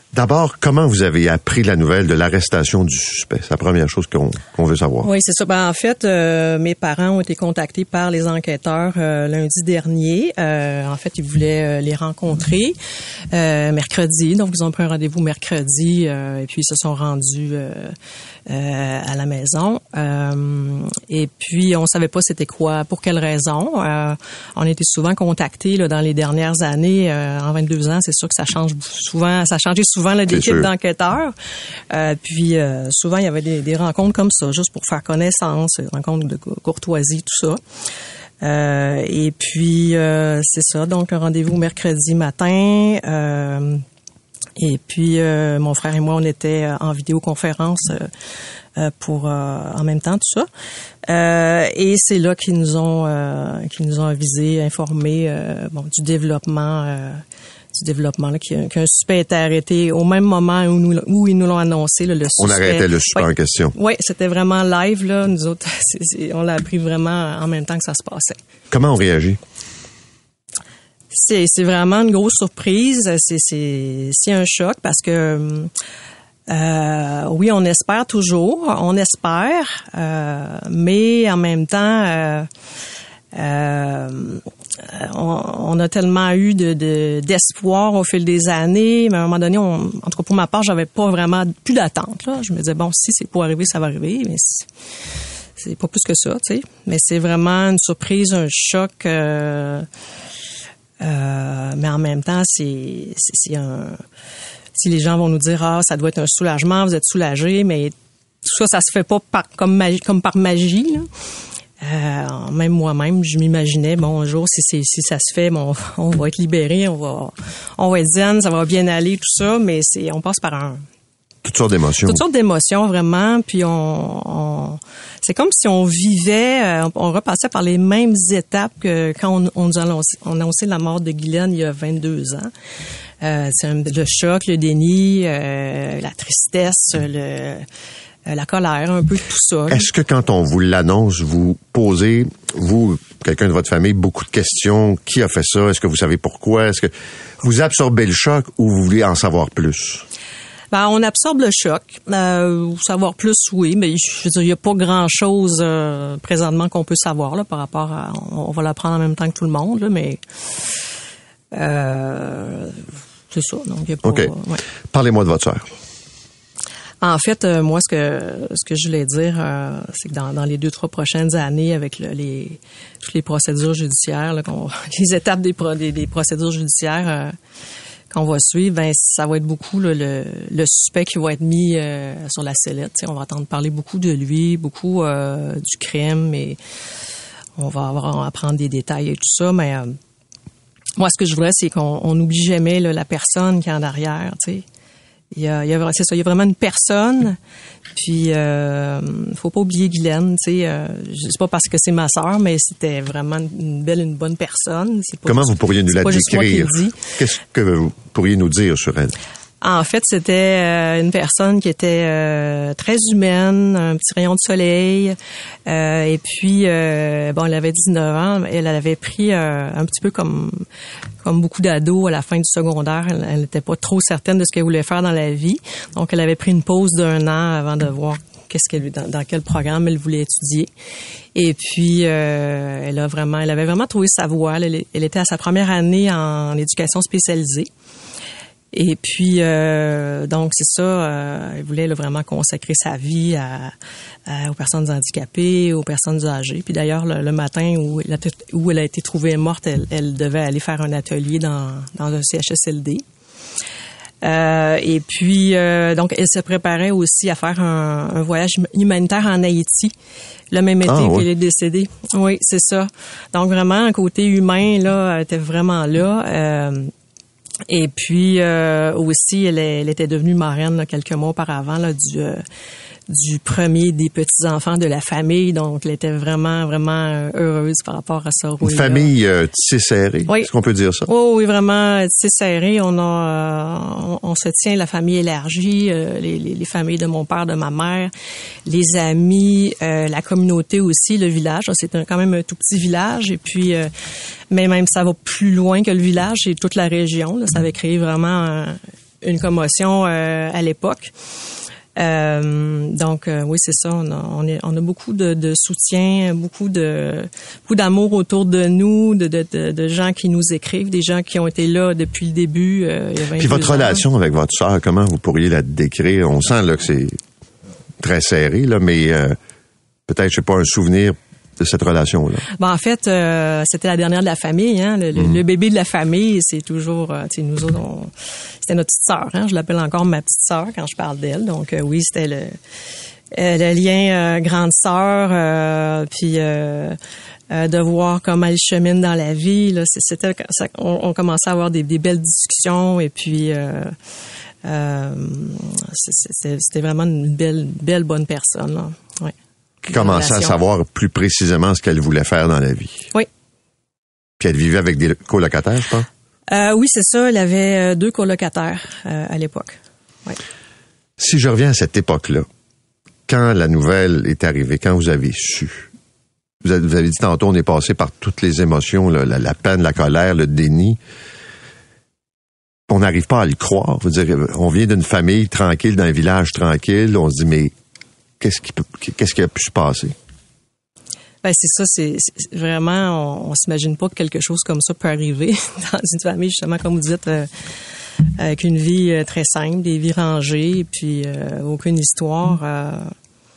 D'abord, comment vous avez appris la nouvelle de l'arrestation du suspect? C'est la première chose qu'on veut savoir. Oui, c'est ça. En fait, mes parents ont été contactés par les enquêteurs lundi dernier. En fait, ils voulaient les rencontrer mercredi. Donc, ils ont pris un rendez-vous mercredi et puis ils se sont rendus à la maison. Et puis, on savait pas c'était quoi, pour quelle raison. On a été souvent contactés là, dans les dernières années. En 22 ans, c'est sûr que ça change souvent. Ça a changé souvent là, d'équipe d'enquêteurs. Puis, souvent, il y avait des rencontres comme ça, juste pour faire connaissance, des rencontres de courtoisie, tout ça. Et puis, c'est ça. Donc, un rendez-vous mercredi matin. Et puis, mon frère et moi, on était en vidéoconférence pour en même temps tout ça. Et c'est là qu'ils nous ont avisés, informés du développement là, qu'un suspect était arrêté au même moment où ils nous l'ont annoncé. Là, le suspect. On arrêtait le suspect en question. Oui, c'était vraiment live. Là, nous autres, on l'a appris vraiment en même temps que ça se passait. Comment on réagit? C'est vraiment une grosse surprise. C'est un choc parce que oui, on espère toujours, mais en même temps, on a tellement eu d'espoir au fil des années, mais à un moment donné, en tout cas pour ma part, j'avais pas vraiment plus d'attente. Là, je me disais bon, si c'est pour arriver, ça va arriver, mais c'est pas plus que ça, tu sais. Mais c'est vraiment une surprise, un choc. Mais en même temps, c'est un. Si les gens vont nous dire ça doit être un soulagement, vous êtes soulagés, mais tout ça, ça se fait pas comme par magie. Là. Même moi-même, je m'imaginais un jour si ça se fait, on va être libérés, on va être zen, ça va bien aller, tout ça, mais on passe par toutes sortes d'émotions. Toutes sortes d'émotions, vraiment. Puis c'est comme si on vivait, on repassait par les mêmes étapes que quand on nous a annoncé la mort de Guylaine il y a 22 ans. C'est le choc, le déni, la tristesse, la colère, un peu tout ça. Est-ce que quand on vous l'annonce, vous posez, vous, quelqu'un de votre famille, beaucoup de questions? Qui a fait ça? Est-ce que vous savez pourquoi? Est-ce que vous absorbez le choc ou vous voulez en savoir plus? On absorbe le choc. Savoir plus, oui, mais je veux dire, il n'y a pas grand-chose présentement qu'on peut savoir là par rapport à. On va l'apprendre en même temps que tout le monde, là, mais c'est ça. Donc, il y a pas. OK. Ouais. Parlez-moi de votre sœur. En fait, moi, ce que je voulais dire, c'est que dans les 2-3 prochaines années, avec toutes les procédures judiciaires, là, les étapes des procédures judiciaires. Qu'on va suivre, ça va être beaucoup là, le suspect qui va être mis sur la sellette. On va entendre parler beaucoup de lui, beaucoup du crime, et on va apprendre des détails et tout ça. Mais moi, ce que je voudrais, c'est qu'on n'oublie jamais là, la personne qui est en arrière. T'sais. Il y a vraiment une personne. Puis, faut pas oublier Guylaine. C'est pas parce que c'est ma sœur, mais c'était vraiment une bonne personne. Comment vous pourriez nous la décrire? Qu'est-ce que vous pourriez nous dire sur elle? En fait, c'était une personne qui était très humaine, un petit rayon de soleil. Et puis, elle avait 19 ans. Elle avait pris un petit peu comme beaucoup d'ados à la fin du secondaire. Elle n'était pas trop certaine de ce qu'elle voulait faire dans la vie. Donc, elle avait pris une pause d'1 an avant de voir dans quel programme elle voulait étudier. Et puis, elle avait vraiment trouvé sa voie. Elle était à sa première année en éducation spécialisée. Et puis, donc, c'est ça, elle voulait vraiment consacrer sa vie aux personnes handicapées, aux personnes âgées. Puis d'ailleurs, le matin où elle a été trouvée morte, elle devait aller faire un atelier dans un CHSLD. Et puis, donc, elle se préparait aussi à faire un voyage humanitaire en Haïti, le même été qu'elle est décédée. Oui, c'est ça. Donc, vraiment, un côté humain, là, elle était vraiment là. Et puis aussi, elle était devenue marraine là, quelques mois auparavant là, du premier des petits-enfants de la famille. Donc, elle était vraiment, vraiment heureuse par rapport à ça. Une famille tissée serrée, oui. Est-ce qu'on peut dire ça? Oh, oui, vraiment tissée serrée. On se tient, la famille élargie, les familles de mon père, de ma mère, les amis, la communauté aussi, le village. C'est quand même un tout petit village. Et puis, mais même ça va plus loin que le village, c'est toute la région. Là, ça avait créé vraiment une commotion à l'époque. Donc oui, c'est ça. On a beaucoup de soutien, beaucoup d'amour autour de nous, de gens qui nous écrivent, des gens qui ont été là depuis le début. Il y a 22 Puis votre ans. relation avec votre sœur, comment vous pourriez la décrire? On sent là que c'est très serré, là, mais peut-être, je sais pas, un souvenir de cette relation-là. Ben, en fait, c'était la dernière de la famille, hein. Le bébé de la famille, c'est toujours, tu sais, nous autres, c'était notre petite sœur, hein. Je l'appelle encore ma petite sœur quand je parle d'elle. Donc, oui, c'était le lien grande sœur, puis de voir comment elle chemine dans la vie, là. On commençait à avoir des belles discussions, et puis c'était vraiment une belle bonne personne, là. Ouais. Qui commençait à savoir plus précisément ce qu'elle voulait faire dans la vie. Oui. Puis elle vivait avec des colocataires, je pense? Oui, c'est ça. Elle avait 2 colocataires à l'époque. Oui. Si je reviens à cette époque-là, quand la nouvelle est arrivée, quand vous avez su, vous avez dit tantôt, on est passé par toutes les émotions, là, la peine, la colère, le déni. On n'arrive pas à le croire. Vous dire, on vient d'une famille tranquille, d'un village tranquille. On se dit, mais qu'est-ce qui a pu se passer? Ben c'est ça, c'est vraiment, on s'imagine pas que quelque chose comme ça peut arriver dans une famille, justement, comme vous dites, avec une vie très simple, des vies rangées, et puis aucune histoire.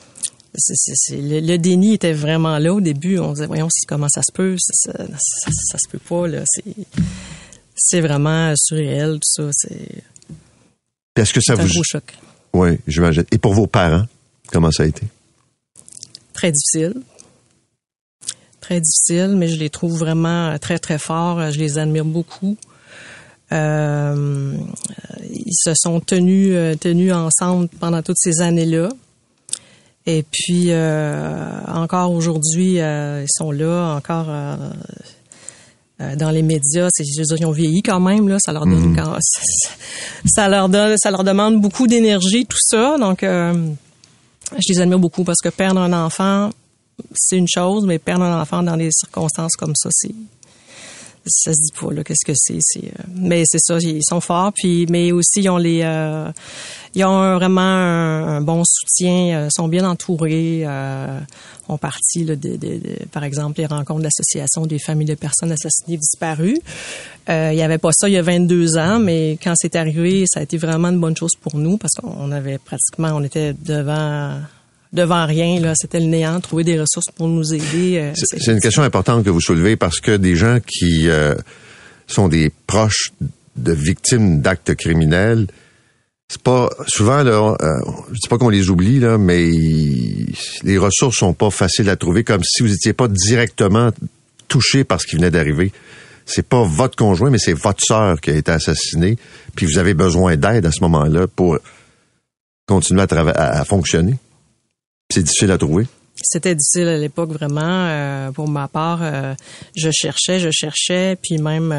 Le déni était vraiment là au début. On disait, voyons, comment ça se peut? Ça se peut pas, là. C'est vraiment surréel, tout ça. Est-ce que ça c'est un gros choc. Oui, j'imagine. Et pour vos parents, comment ça a été? Très difficile. Très difficile, mais je les trouve vraiment très, très forts. Je les admire beaucoup. Ils se sont tenus ensemble pendant toutes ces années-là. Et puis, encore aujourd'hui, ils sont là, encore dans les médias. Je veux dire, ils ont vieilli quand même, là. Ça leur donne ça leur demande beaucoup d'énergie, tout ça. Donc, je les admire beaucoup parce que perdre un enfant, c'est une chose, mais perdre un enfant dans des circonstances comme ça, ça se dit pas, là, qu'est-ce que c'est. Mais c'est ça, ils sont forts, puis, mais aussi, ils ont vraiment un bon soutien, sont bien entourés, ont parti, là, par exemple, les rencontres de l'Association des familles de personnes assassinées disparues. Il y avait pas ça il y a 22 ans, mais quand c'est arrivé, ça a été vraiment une bonne chose pour nous, parce qu'on était devant rien, là, c'était le néant, trouver des ressources pour nous aider. C'est une question importante que vous soulevez parce que des gens qui sont des proches de victimes d'actes criminels, c'est pas souvent là, je dis pas qu'on les oublie là, mais les ressources sont pas faciles à trouver, comme si vous étiez pas directement touché par ce qui venait d'arriver. C'est pas votre conjoint, mais c'est votre sœur qui a été assassinée, puis vous avez besoin d'aide à ce moment-là pour continuer à fonctionner. C'est difficile à trouver? C'était difficile à l'époque, vraiment. Pour ma part, je cherchais, puis même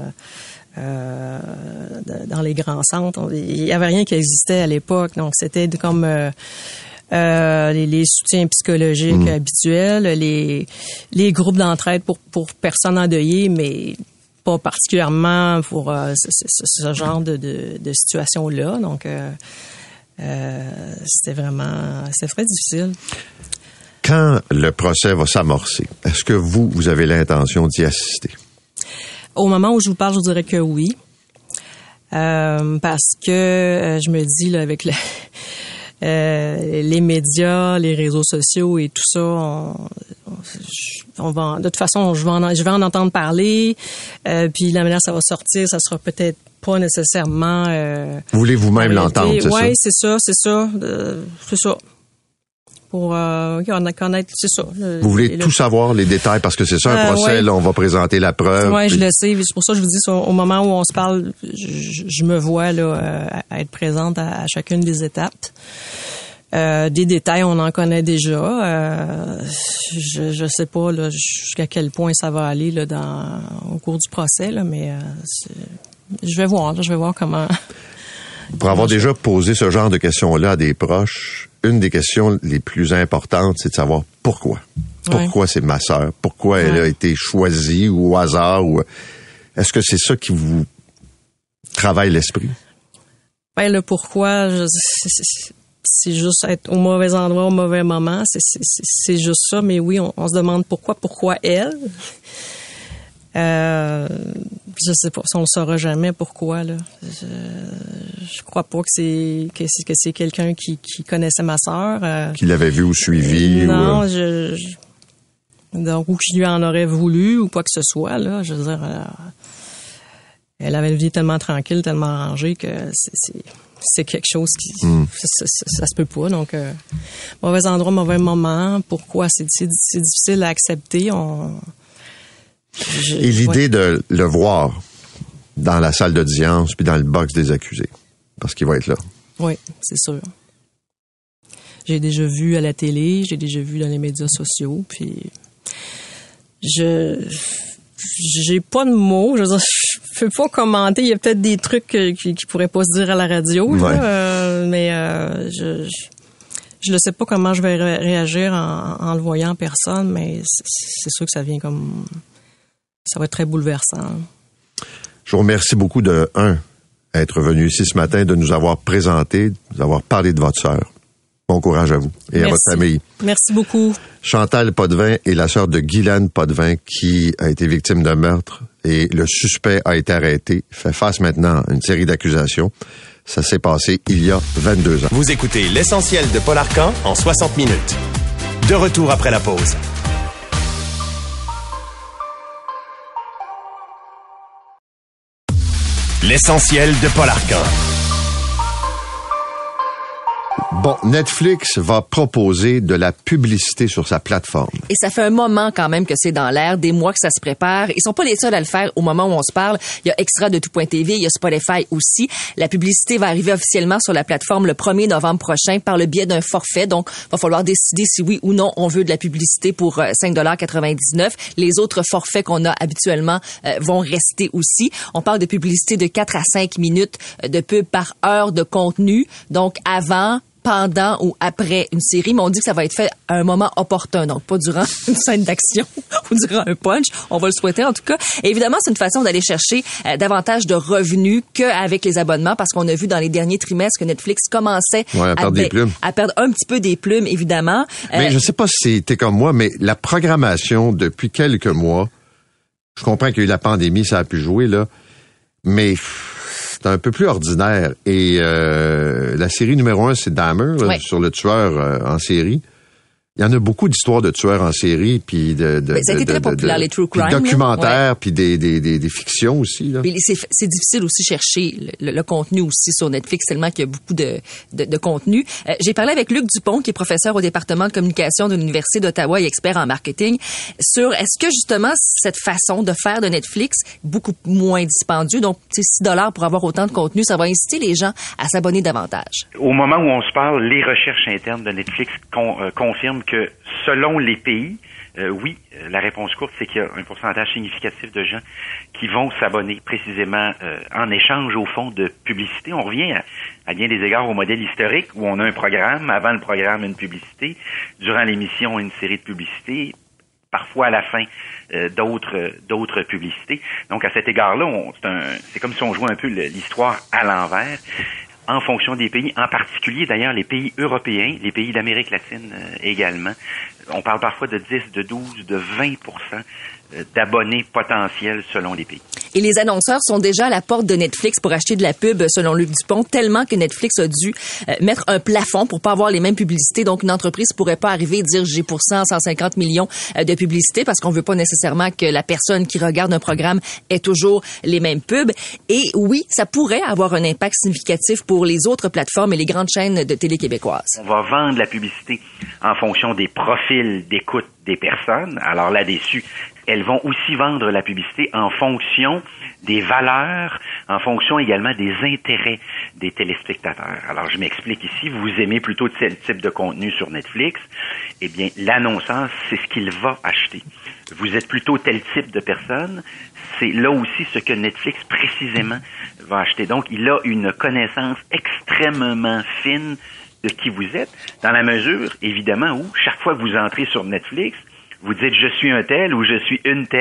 dans les grands centres, il y avait rien qui existait à l'époque. Donc, c'était comme les soutiens psychologiques habituels, les groupes d'entraide pour personnes endeuillées, mais pas particulièrement pour ce genre de situation-là. Donc, c'était très difficile. Quand le procès va s'amorcer, est-ce que vous avez l'intention d'y assister? Au moment où je vous parle, je vous dirais que oui. Parce que je me dis, là, avec les médias, les réseaux sociaux et tout ça, on va, de toute façon, je vais en entendre parler. Puis la manière ça va sortir, ça sera peut-être pas nécessairement. Vous voulez vous-même l'entendre, c'est ça? Oui, c'est ça. C'est ça. Pour connaître, c'est ça. Vous voulez tout savoir, les détails, parce que c'est ça un procès, là, on va présenter la preuve. Oui, je le sais. C'est pour ça que je vous dis, au moment où on se parle, je me vois là à être présente à chacune des étapes. Des détails, on en connaît déjà. Je sais pas là, jusqu'à quel point ça va aller là, au cours du procès, là, mais je vais voir comment... Pour avoir déjà posé ce genre de questions-là à des proches, une des questions les plus importantes, c'est de savoir pourquoi. Pourquoi c'est ma sœur? Pourquoi elle a été choisie ou au hasard? Est-ce que c'est ça qui vous travaille l'esprit? Ben, le pourquoi, c'est juste être au mauvais endroit, au mauvais moment. C'est juste ça. Mais oui, on se demande pourquoi elle? Je sais pas, on le saura jamais pourquoi, là. Je crois pas que c'est quelqu'un qui connaissait ma sœur. Qui l'avait vu ou suivi. Non, donc, ou qui lui en aurait voulu, ou quoi que ce soit, là. Je veux dire, elle avait une vie tellement tranquille, tellement rangée que c'est quelque chose qui ça se peut pas. Donc mauvais endroit, mauvais moment. Pourquoi c'est difficile à accepter. Et l'idée de le voir dans la salle d'audience puis dans le box des accusés, parce qu'il va être là. Oui, c'est sûr. J'ai déjà vu à la télé, j'ai déjà vu dans les médias sociaux, puis j'ai pas de mots. Je veux dire, je peux pas commenter. Il y a peut-être des trucs qui pourraient pas se dire à la radio, ouais. Mais je ne sais pas comment je vais réagir en le voyant en personne, mais c'est sûr que ça vient comme... Ça va être très bouleversant. Je vous remercie beaucoup d'être venu ici ce matin, de nous avoir présenté, de nous avoir parlé de votre sœur. Bon courage à vous et à votre famille. Merci beaucoup. Chantal Potvin est la sœur de Guylaine Potvin qui a été victime d'un meurtre et le suspect a été arrêté, fait face maintenant à une série d'accusations. Ça s'est passé il y a 22 ans. Vous écoutez l'essentiel de Paul Arcand en 60 minutes. De retour après la pause. L'essentiel de Paul Arcand. Bon, Netflix va proposer de la publicité sur sa plateforme. Et ça fait un moment quand même que c'est dans l'air, des mois que ça se prépare. Ils sont pas les seuls à le faire au moment où on se parle. Il y a Extra de Tout.tv, il y a Spotify aussi. La publicité va arriver officiellement sur la plateforme le 1er novembre prochain par le biais d'un forfait. Donc, il va falloir décider si oui ou non on veut de la publicité pour $5,99. Les autres forfaits qu'on a habituellement vont rester aussi. On parle de publicité de 4 à 5 minutes de pub par heure de contenu. Donc, avant, pendant ou après une série, mais on dit que ça va être fait à un moment opportun, donc pas durant une scène d'action ou durant un punch. On va le souhaiter en tout cas. Et évidemment, c'est une façon d'aller chercher davantage de revenus qu'avec les abonnements, parce qu'on a vu dans les derniers trimestres que Netflix commençait à perdre des plumes. À perdre un petit peu des plumes, évidemment. Mais je sais pas si t'es comme moi, mais la programmation depuis quelques mois, je comprends qu'il y a eu la pandémie, ça a pu jouer, là, mais c'est un peu plus ordinaire. Et la série numéro 1, c'est Dahmer, là, sur le tueur en série. Il y en a beaucoup d'histoires de tueurs en série, puis ça a été très populaire, les true crime, puis documentaires, puis des fictions aussi. Là. Mais c'est difficile aussi chercher le contenu aussi sur Netflix, tellement qu'il y a beaucoup de contenu. J'ai parlé avec Luc Dupont, qui est professeur au département de communication de l'Université d'Ottawa et expert en marketing, sur est-ce que justement cette façon de faire de Netflix beaucoup moins dispendieux, donc $6 pour avoir autant de contenu, ça va inciter les gens à s'abonner davantage. Au moment où on se parle, les recherches internes de Netflix confirment que selon les pays, oui, la réponse courte, c'est qu'il y a un pourcentage significatif de gens qui vont s'abonner précisément en échange, au fond, de publicité. On revient à bien des égards au modèle historique où on a un programme, avant le programme, une publicité, durant l'émission, une série de publicités, parfois à la fin, d'autres publicités. Donc, à cet égard-là, c'est comme si on jouait un peu l'histoire à l'envers. En fonction des pays, en particulier d'ailleurs les pays européens, les pays d'Amérique latine également. On parle parfois de 10, de 12, de 20% d'abonnés potentiels selon les pays. Et les annonceurs sont déjà à la porte de Netflix pour acheter de la pub, selon Luc Dupont, tellement que Netflix a dû mettre un plafond pour pas avoir les mêmes publicités. Donc, une entreprise pourrait pas arriver et dire j'ai pour 150 millions de publicités, parce qu'on veut pas nécessairement que la personne qui regarde un programme ait toujours les mêmes pubs. Et oui, ça pourrait avoir un impact significatif pour les autres plateformes et les grandes chaînes de télé québécoises. On va vendre la publicité en fonction des profils d'écoute des personnes. Alors là-dessus, elles vont aussi vendre la publicité en fonction des valeurs, en fonction également des intérêts des téléspectateurs. Alors, je m'explique ici. Vous aimez plutôt tel type de contenu sur Netflix. Eh bien, l'annonceur, c'est ce qu'il va acheter. Vous êtes plutôt tel type de personne. C'est là aussi ce que Netflix, précisément, va acheter. Donc, il a une connaissance extrêmement fine de qui vous êtes, dans la mesure, évidemment, où chaque fois que vous entrez sur Netflix, vous dites « je suis un tel » ou « je suis une telle »,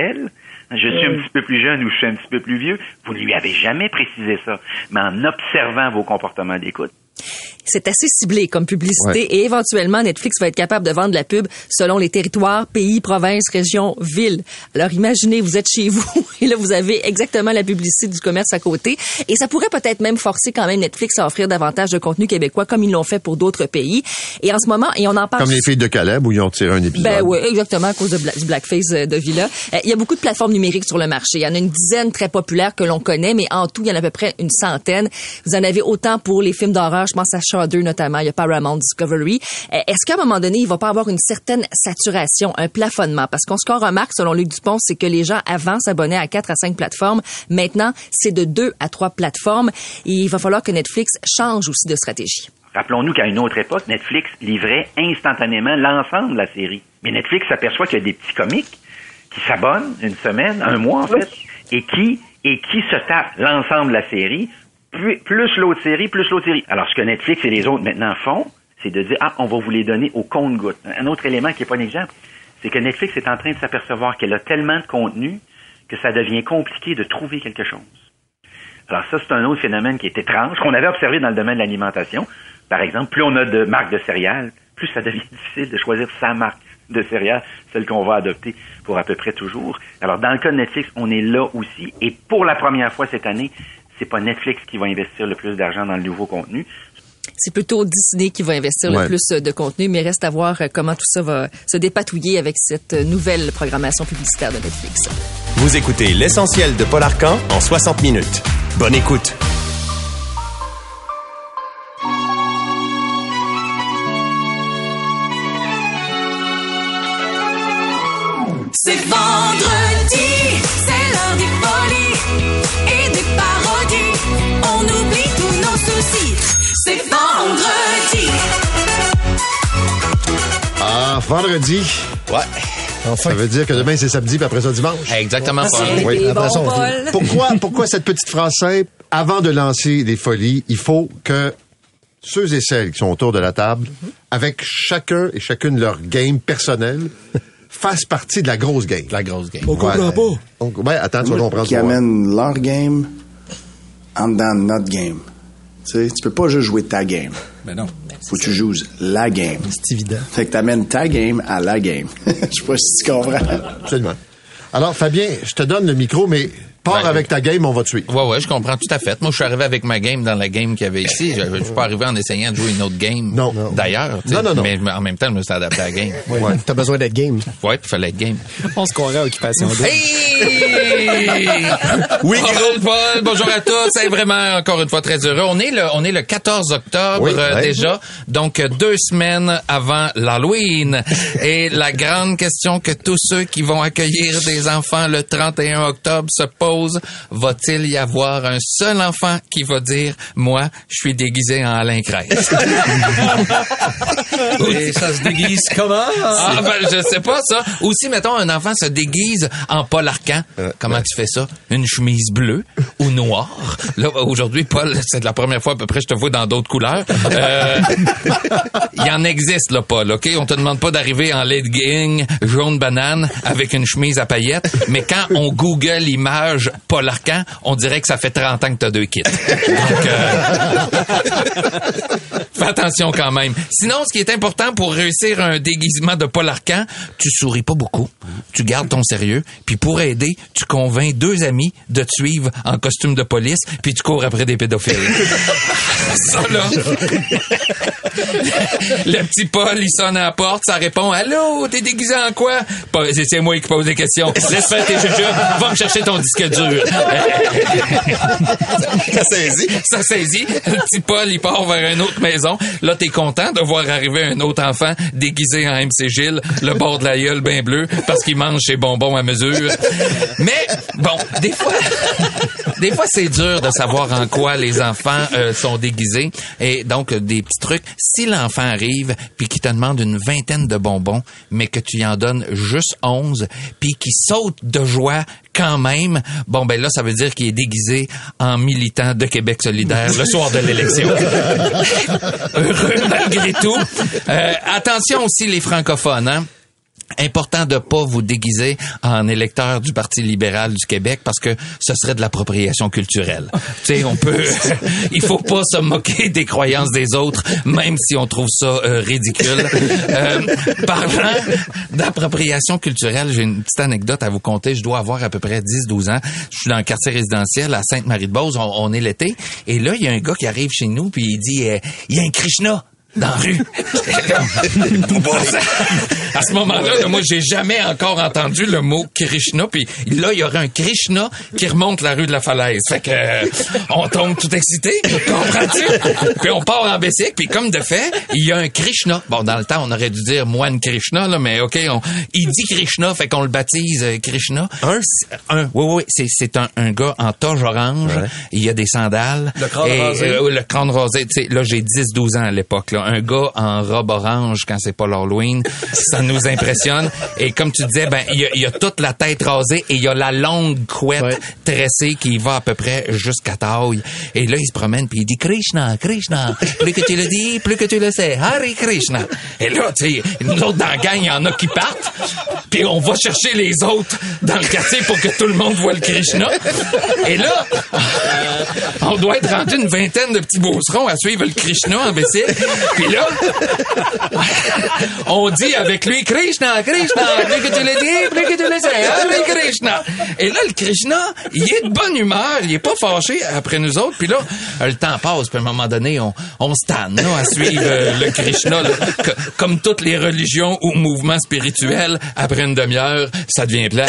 Je suis un petit peu plus jeune ou je suis un petit peu plus vieux. Vous ne lui avez jamais précisé ça. Mais en observant vos comportements d'écoute, c'est assez ciblé comme publicité et éventuellement, Netflix va être capable de vendre la pub selon les territoires, pays, provinces, régions, villes. Alors imaginez, vous êtes chez vous et là, vous avez exactement la publicité du commerce à côté et ça pourrait peut-être même forcer quand même Netflix à offrir davantage de contenu québécois comme ils l'ont fait pour d'autres pays. Et en ce moment, et on en parle... Comme les filles de Caleb où ils ont tiré un épisode. Ben oui, exactement, à cause du blackface de Villa. Il y a beaucoup de plateformes numériques sur le marché. Il y en a une dizaine très populaires que l'on connaît, mais en tout, il y en a à peu près une centaine. Vous en avez autant pour les films d'horreur, je pense à Shudder notamment, il y a Paramount, Discovery. Est-ce qu'à un moment donné, il va pas avoir une certaine saturation, un plafonnement? Parce qu'on ce qu'on remarque, selon Luc Dupont, c'est que les gens avant s'abonnaient à 4 à 5 plateformes. Maintenant, c'est de 2 à 3 plateformes. Et il va falloir que Netflix change aussi de stratégie. Rappelons-nous qu'à une autre époque, Netflix livrait instantanément l'ensemble de la série. Mais Netflix s'aperçoit qu'il y a des petits comiques qui s'abonnent une semaine, un mois en fait, et qui se tapent l'ensemble de la série, plus l'autre série, plus l'autre série. Alors, ce que Netflix et les autres maintenant font, c'est de dire, on va vous les donner au compte-gouttes. Un autre élément qui n'est pas négligeable, c'est que Netflix est en train de s'apercevoir qu'elle a tellement de contenu que ça devient compliqué de trouver quelque chose. Alors ça, c'est un autre phénomène qui est étrange, qu'on avait observé dans le domaine de l'alimentation. Par exemple, plus on a de marques de céréales, plus ça devient difficile de choisir sa marque de céréales, celle qu'on va adopter pour à peu près toujours. Alors, dans le cas de Netflix, on est là aussi. Et pour la première fois cette année, c'est pas Netflix qui va investir le plus d'argent dans le nouveau contenu. C'est plutôt Disney qui va investir le plus de contenu, mais reste à voir comment tout ça va se dépatouiller avec cette nouvelle programmation publicitaire de Netflix. Vous écoutez l'essentiel de Paul Arcand en 60 minutes. Bonne écoute. C'est vendredi, c'est l'heure des folies et des parodies. On oublie tous nos soucis. C'est vendredi. Ah, vendredi. Ouais. Enfin. Ça veut dire que demain, c'est samedi, puis après ça, dimanche. Exactement, Paul. Oui, après ça, Paul. Pourquoi cette petite phrase simple? Avant de lancer les folies, il faut que ceux et celles qui sont autour de la table, avec chacun et chacune leur game personnel, fassent partie de la grosse game. La grosse game. On comprend pas. Donc, attends, tu vas comprendre. Qui amène leur game en dedans de notre game. Tu sais, tu peux pas juste jouer ta game. Ben non. Faut que tu joues la game. C'est évident. Fait que t'amènes ta game à la game. Je sais pas si tu comprends. Absolument. Alors, Fabien, je te donne le micro, mais pars avec ta game, on va te suivre. Ouais, je comprends tout à fait. Moi, je suis arrivé avec ma game dans la game qu'il y avait ici. Je suis pas arrivé en essayant de jouer une autre game. Non. D'ailleurs. Non. Mais en même temps, je me suis adapté à la game. Ouais. T'as besoin d'être game. Ouais, il fallait être game. On se croirait à Occupation Double. Hey! Oui, Paul, bonjour à tous. C'est vraiment, encore une fois, très heureux. On est le 14 octobre déjà. Donc, 2 semaines avant l'Halloween. Et la grande question que tous ceux qui vont accueillir des enfants le 31 octobre se posent, va-t-il y avoir un seul enfant qui va dire, moi, je suis déguisé en Alain Crête? Et ça se déguise comment? Ah, ben, je sais pas ça. Ou si, mettons, un enfant se déguise en Paul Arcand. Comment tu fais ça? Une chemise bleue ou noire? Là, aujourd'hui, Paul, c'est la première fois à peu près je te vois dans d'autres couleurs. Il y en existe, là, Paul, OK? On te demande pas d'arriver en legging jaune banane avec une chemise à paillettes, mais quand on google l'image Paul Arcand, on dirait que ça fait 30 ans que t'as 2 kits. Donc, fais attention quand même. Sinon, ce qui est important pour réussir un déguisement de Paul Arcand, tu souris pas beaucoup, tu gardes ton sérieux, puis pour aider, tu convaincs 2 amis de te suivre en costume de police, puis tu cours après des pédophiles. Ça, là. Le petit Paul, il sonne à la porte, ça répond « Allô, t'es déguisé en quoi? » C'est moi qui pose des questions. Laisse faire tes jujubes, va me chercher ton disque dur. Ça saisit. Le petit Paul, il part vers une autre maison. Là, t'es content de voir arriver un autre enfant déguisé en MC Gilles, le bord de la gueule bien bleu, parce qu'il mange ses bonbons à mesure. Mais, bon, des fois, c'est dur de savoir en quoi les enfants sont déguisés. Et donc, des petits trucs. Si l'enfant arrive, puis qu'il te demande une 20aine de bonbons, mais que tu y en donnes juste 11, puis qu'il saute de joie quand même, bon, ben là, ça veut dire qu'il est déguisé en militant de Québec solidaire le soir de l'élection. Heureux malgré tout. Attention aussi les francophones, hein. important de pas vous déguiser en électeur du Parti libéral du Québec parce que ce serait de l'appropriation culturelle. Tu sais, il faut pas se moquer des croyances des autres, même si on trouve ça ridicule. Parlant d'appropriation culturelle, j'ai une petite anecdote à vous conter. Je dois avoir à peu près 10-12 ans. Je suis dans le quartier résidentiel à Sainte-Marie-de-Beauce. On est l'été. Et là, il y a un gars qui arrive chez nous puis il dit, il y a un Krishna dans la rue. À ce moment-là, moi, j'ai jamais encore entendu le mot Krishna. Puis là, il y aurait un Krishna qui remonte la rue de la Falaise. Fait que on tombe tout excité, comprends-tu? Puis on part en bicycle. Puis comme de fait, il y a un Krishna. Bon, dans le temps, on aurait dû dire moine Krishna, là, mais OK, il dit Krishna, fait qu'on le baptise Krishna. Oui, c'est un gars en toge orange. Ouais. Il y a des sandales. Le crâne rasé. Le crâne rasé. Tu sais, là, j'ai 10-12 ans à l'époque, là. Un gars en robe orange quand c'est pas l'Halloween, ça nous impressionne. Et comme tu disais, il y a toute la tête rasée et il y a la longue couette tressée qui va à peu près jusqu'à taille. Et là, il se promène puis il dit Krishna, Krishna. Plus que tu le dis, plus que tu le sais. Hare Krishna. Et là, tu sais, nous autres dans la gang, il y en a qui partent. Puis on va chercher les autres dans le quartier pour que tout le monde voit le Krishna. Et là, on doit être rendu une vingtaine de petits beaucerons à suivre le Krishna en bicycle. Puis là, on dit avec lui Krishna, Krishna, plus que tu le dis, plus que tu le sais, Hare Krishna. Et là, le Krishna, il est de bonne humeur, il est pas fâché après nous autres. Puis là, le temps passe, puis à un moment donné, on se tanne là, à suivre le Krishna. Là, comme toutes les religions ou mouvements spirituels, après une demi-heure, ça devient plat.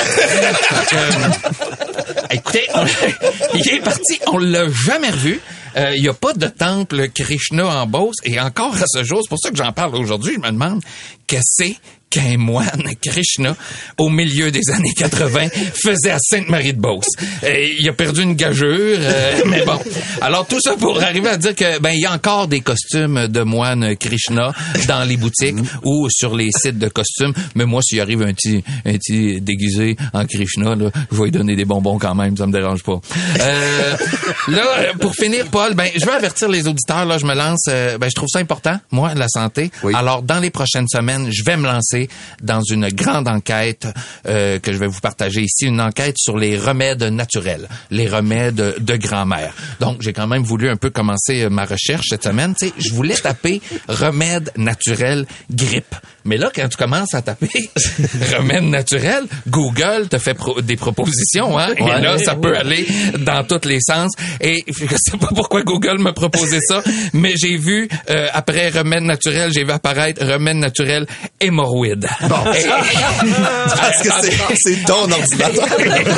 Écoutez, il est parti, on l'a jamais revu. Il n'y a pas de temple Krishna en Beauce et encore à ce jour, c'est pour ça que j'en parle aujourd'hui, je me demande qu'est-ce qu'un moine Krishna au milieu des années 80 faisait à Sainte-Marie-de-Beauce. Il a perdu une gageure, mais bon. Alors tout ça pour arriver à dire que il y a encore des costumes de moine Krishna dans les boutiques ou sur les sites de costumes, mais moi s'il arrive un petit déguisé en Krishna, là, je vais lui donner des bonbons quand même, ça me dérange pas. Là pour finir Paul, je vais avertir les auditeurs, là je me lance, je trouve ça important, moi la santé. Oui. Alors dans les prochaines semaines, je vais me lancer dans une grande enquête que je vais vous partager ici, une enquête sur les remèdes naturels, les remèdes de grand-mère. Donc, j'ai quand même voulu un peu commencer ma recherche cette semaine. Tu sais, je voulais taper remèdes naturels grippe. Mais là, quand tu commences à taper remèdes naturels, Google te fait des propositions, hein? Et là, ça peut aller dans tous les sens. Et je sais pas pourquoi Google m'a proposé ça, mais j'ai vu, après remèdes naturels, j'ai vu apparaître remèdes naturels hémorroïdes. Bon. Est-ce que c'est ton ordinateur?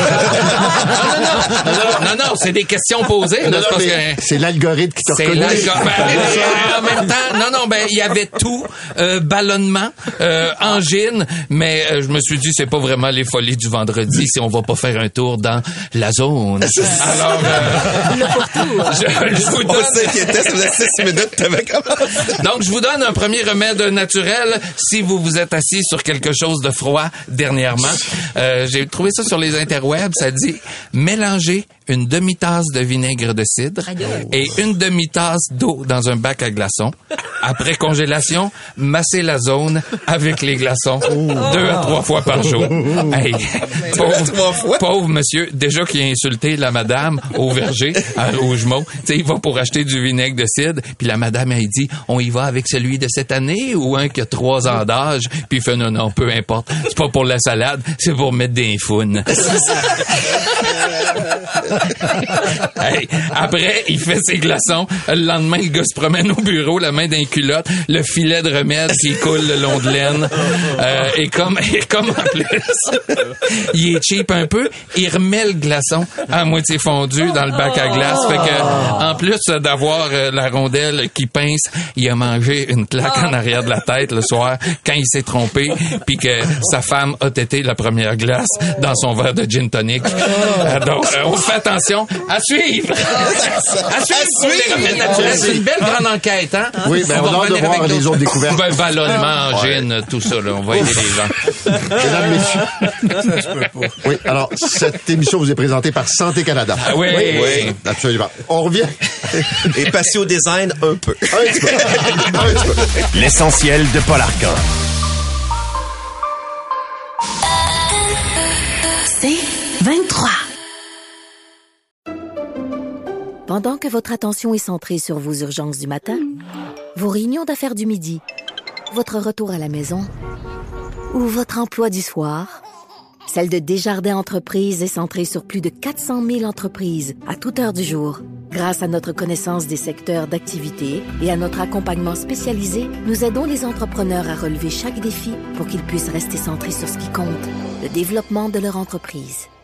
Non, c'est des questions posées. Là, c'est l'algorithme qui te reconnaît. En même temps, il y avait tout, ballonnement, angine, mais je me suis dit, c'est pas vraiment les folies du vendredi si on va pas faire un tour dans la zone. Alors, je vous donne... On s'inquiétait, ça faisait 6 minutes, t'avais commencé. Donc, je vous donne un premier remède naturel si vous êtes assis sur quelque chose de froid dernièrement. J'ai trouvé ça sur les interwebs. Ça dit mélanger une demi-tasse de vinaigre de cidre et une demi-tasse d'eau dans un bac à glaçons. Après congélation, masser la zone avec les glaçons 2 à 3 fois par jour. Hey, pauvre monsieur, déjà qui a insulté la madame au verger à Rougemont. Tu sais, il va pour acheter du vinaigre de cidre, puis la madame elle dit, on y va avec celui de cette année ou un qui a 3 ans d'âge, puis il fait non, peu importe. C'est pas pour la salade, c'est pour mettre des founes. Hey, après, il fait ses glaçons. Le lendemain, le gars se promène au bureau, la main d'un culotte, le filet de remède qui coule le long de l'aine. Et comme en plus, il est cheap un peu, il remet le glaçon à moitié fondu dans le bac à glace. Fait que, en plus d'avoir la rondelle qui pince, il a mangé une claque en arrière de la tête le soir quand il s'est trompé, puis que sa femme a tété la première glace dans son verre de gin tonic. Donc, on fait attention. À suivre! À suivre! Les remèdes naturels. C'est une belle grande enquête, hein? Oui, on va hâte de voir les autres découvertes. Ballonnement, gin, tout ça, là. On va aider les gens. Mesdames, messieurs. Ça se peut pas. Oui, alors, cette émission vous est présentée par Santé Canada. Ah, oui. Absolument. On revient. Et passer au design un peu. Un petit peu. L'essentiel de Paul Arcan. C'est 23. Pendant que votre attention est centrée sur vos urgences du matin, vos réunions d'affaires du midi, votre retour à la maison ou votre emploi du soir, celle de Desjardins Entreprises est centrée sur plus de 400 000 entreprises à toute heure du jour. Grâce à notre connaissance des secteurs d'activité et à notre accompagnement spécialisé, nous aidons les entrepreneurs à relever chaque défi pour qu'ils puissent rester centrés sur ce qui compte, le développement de leur entreprise.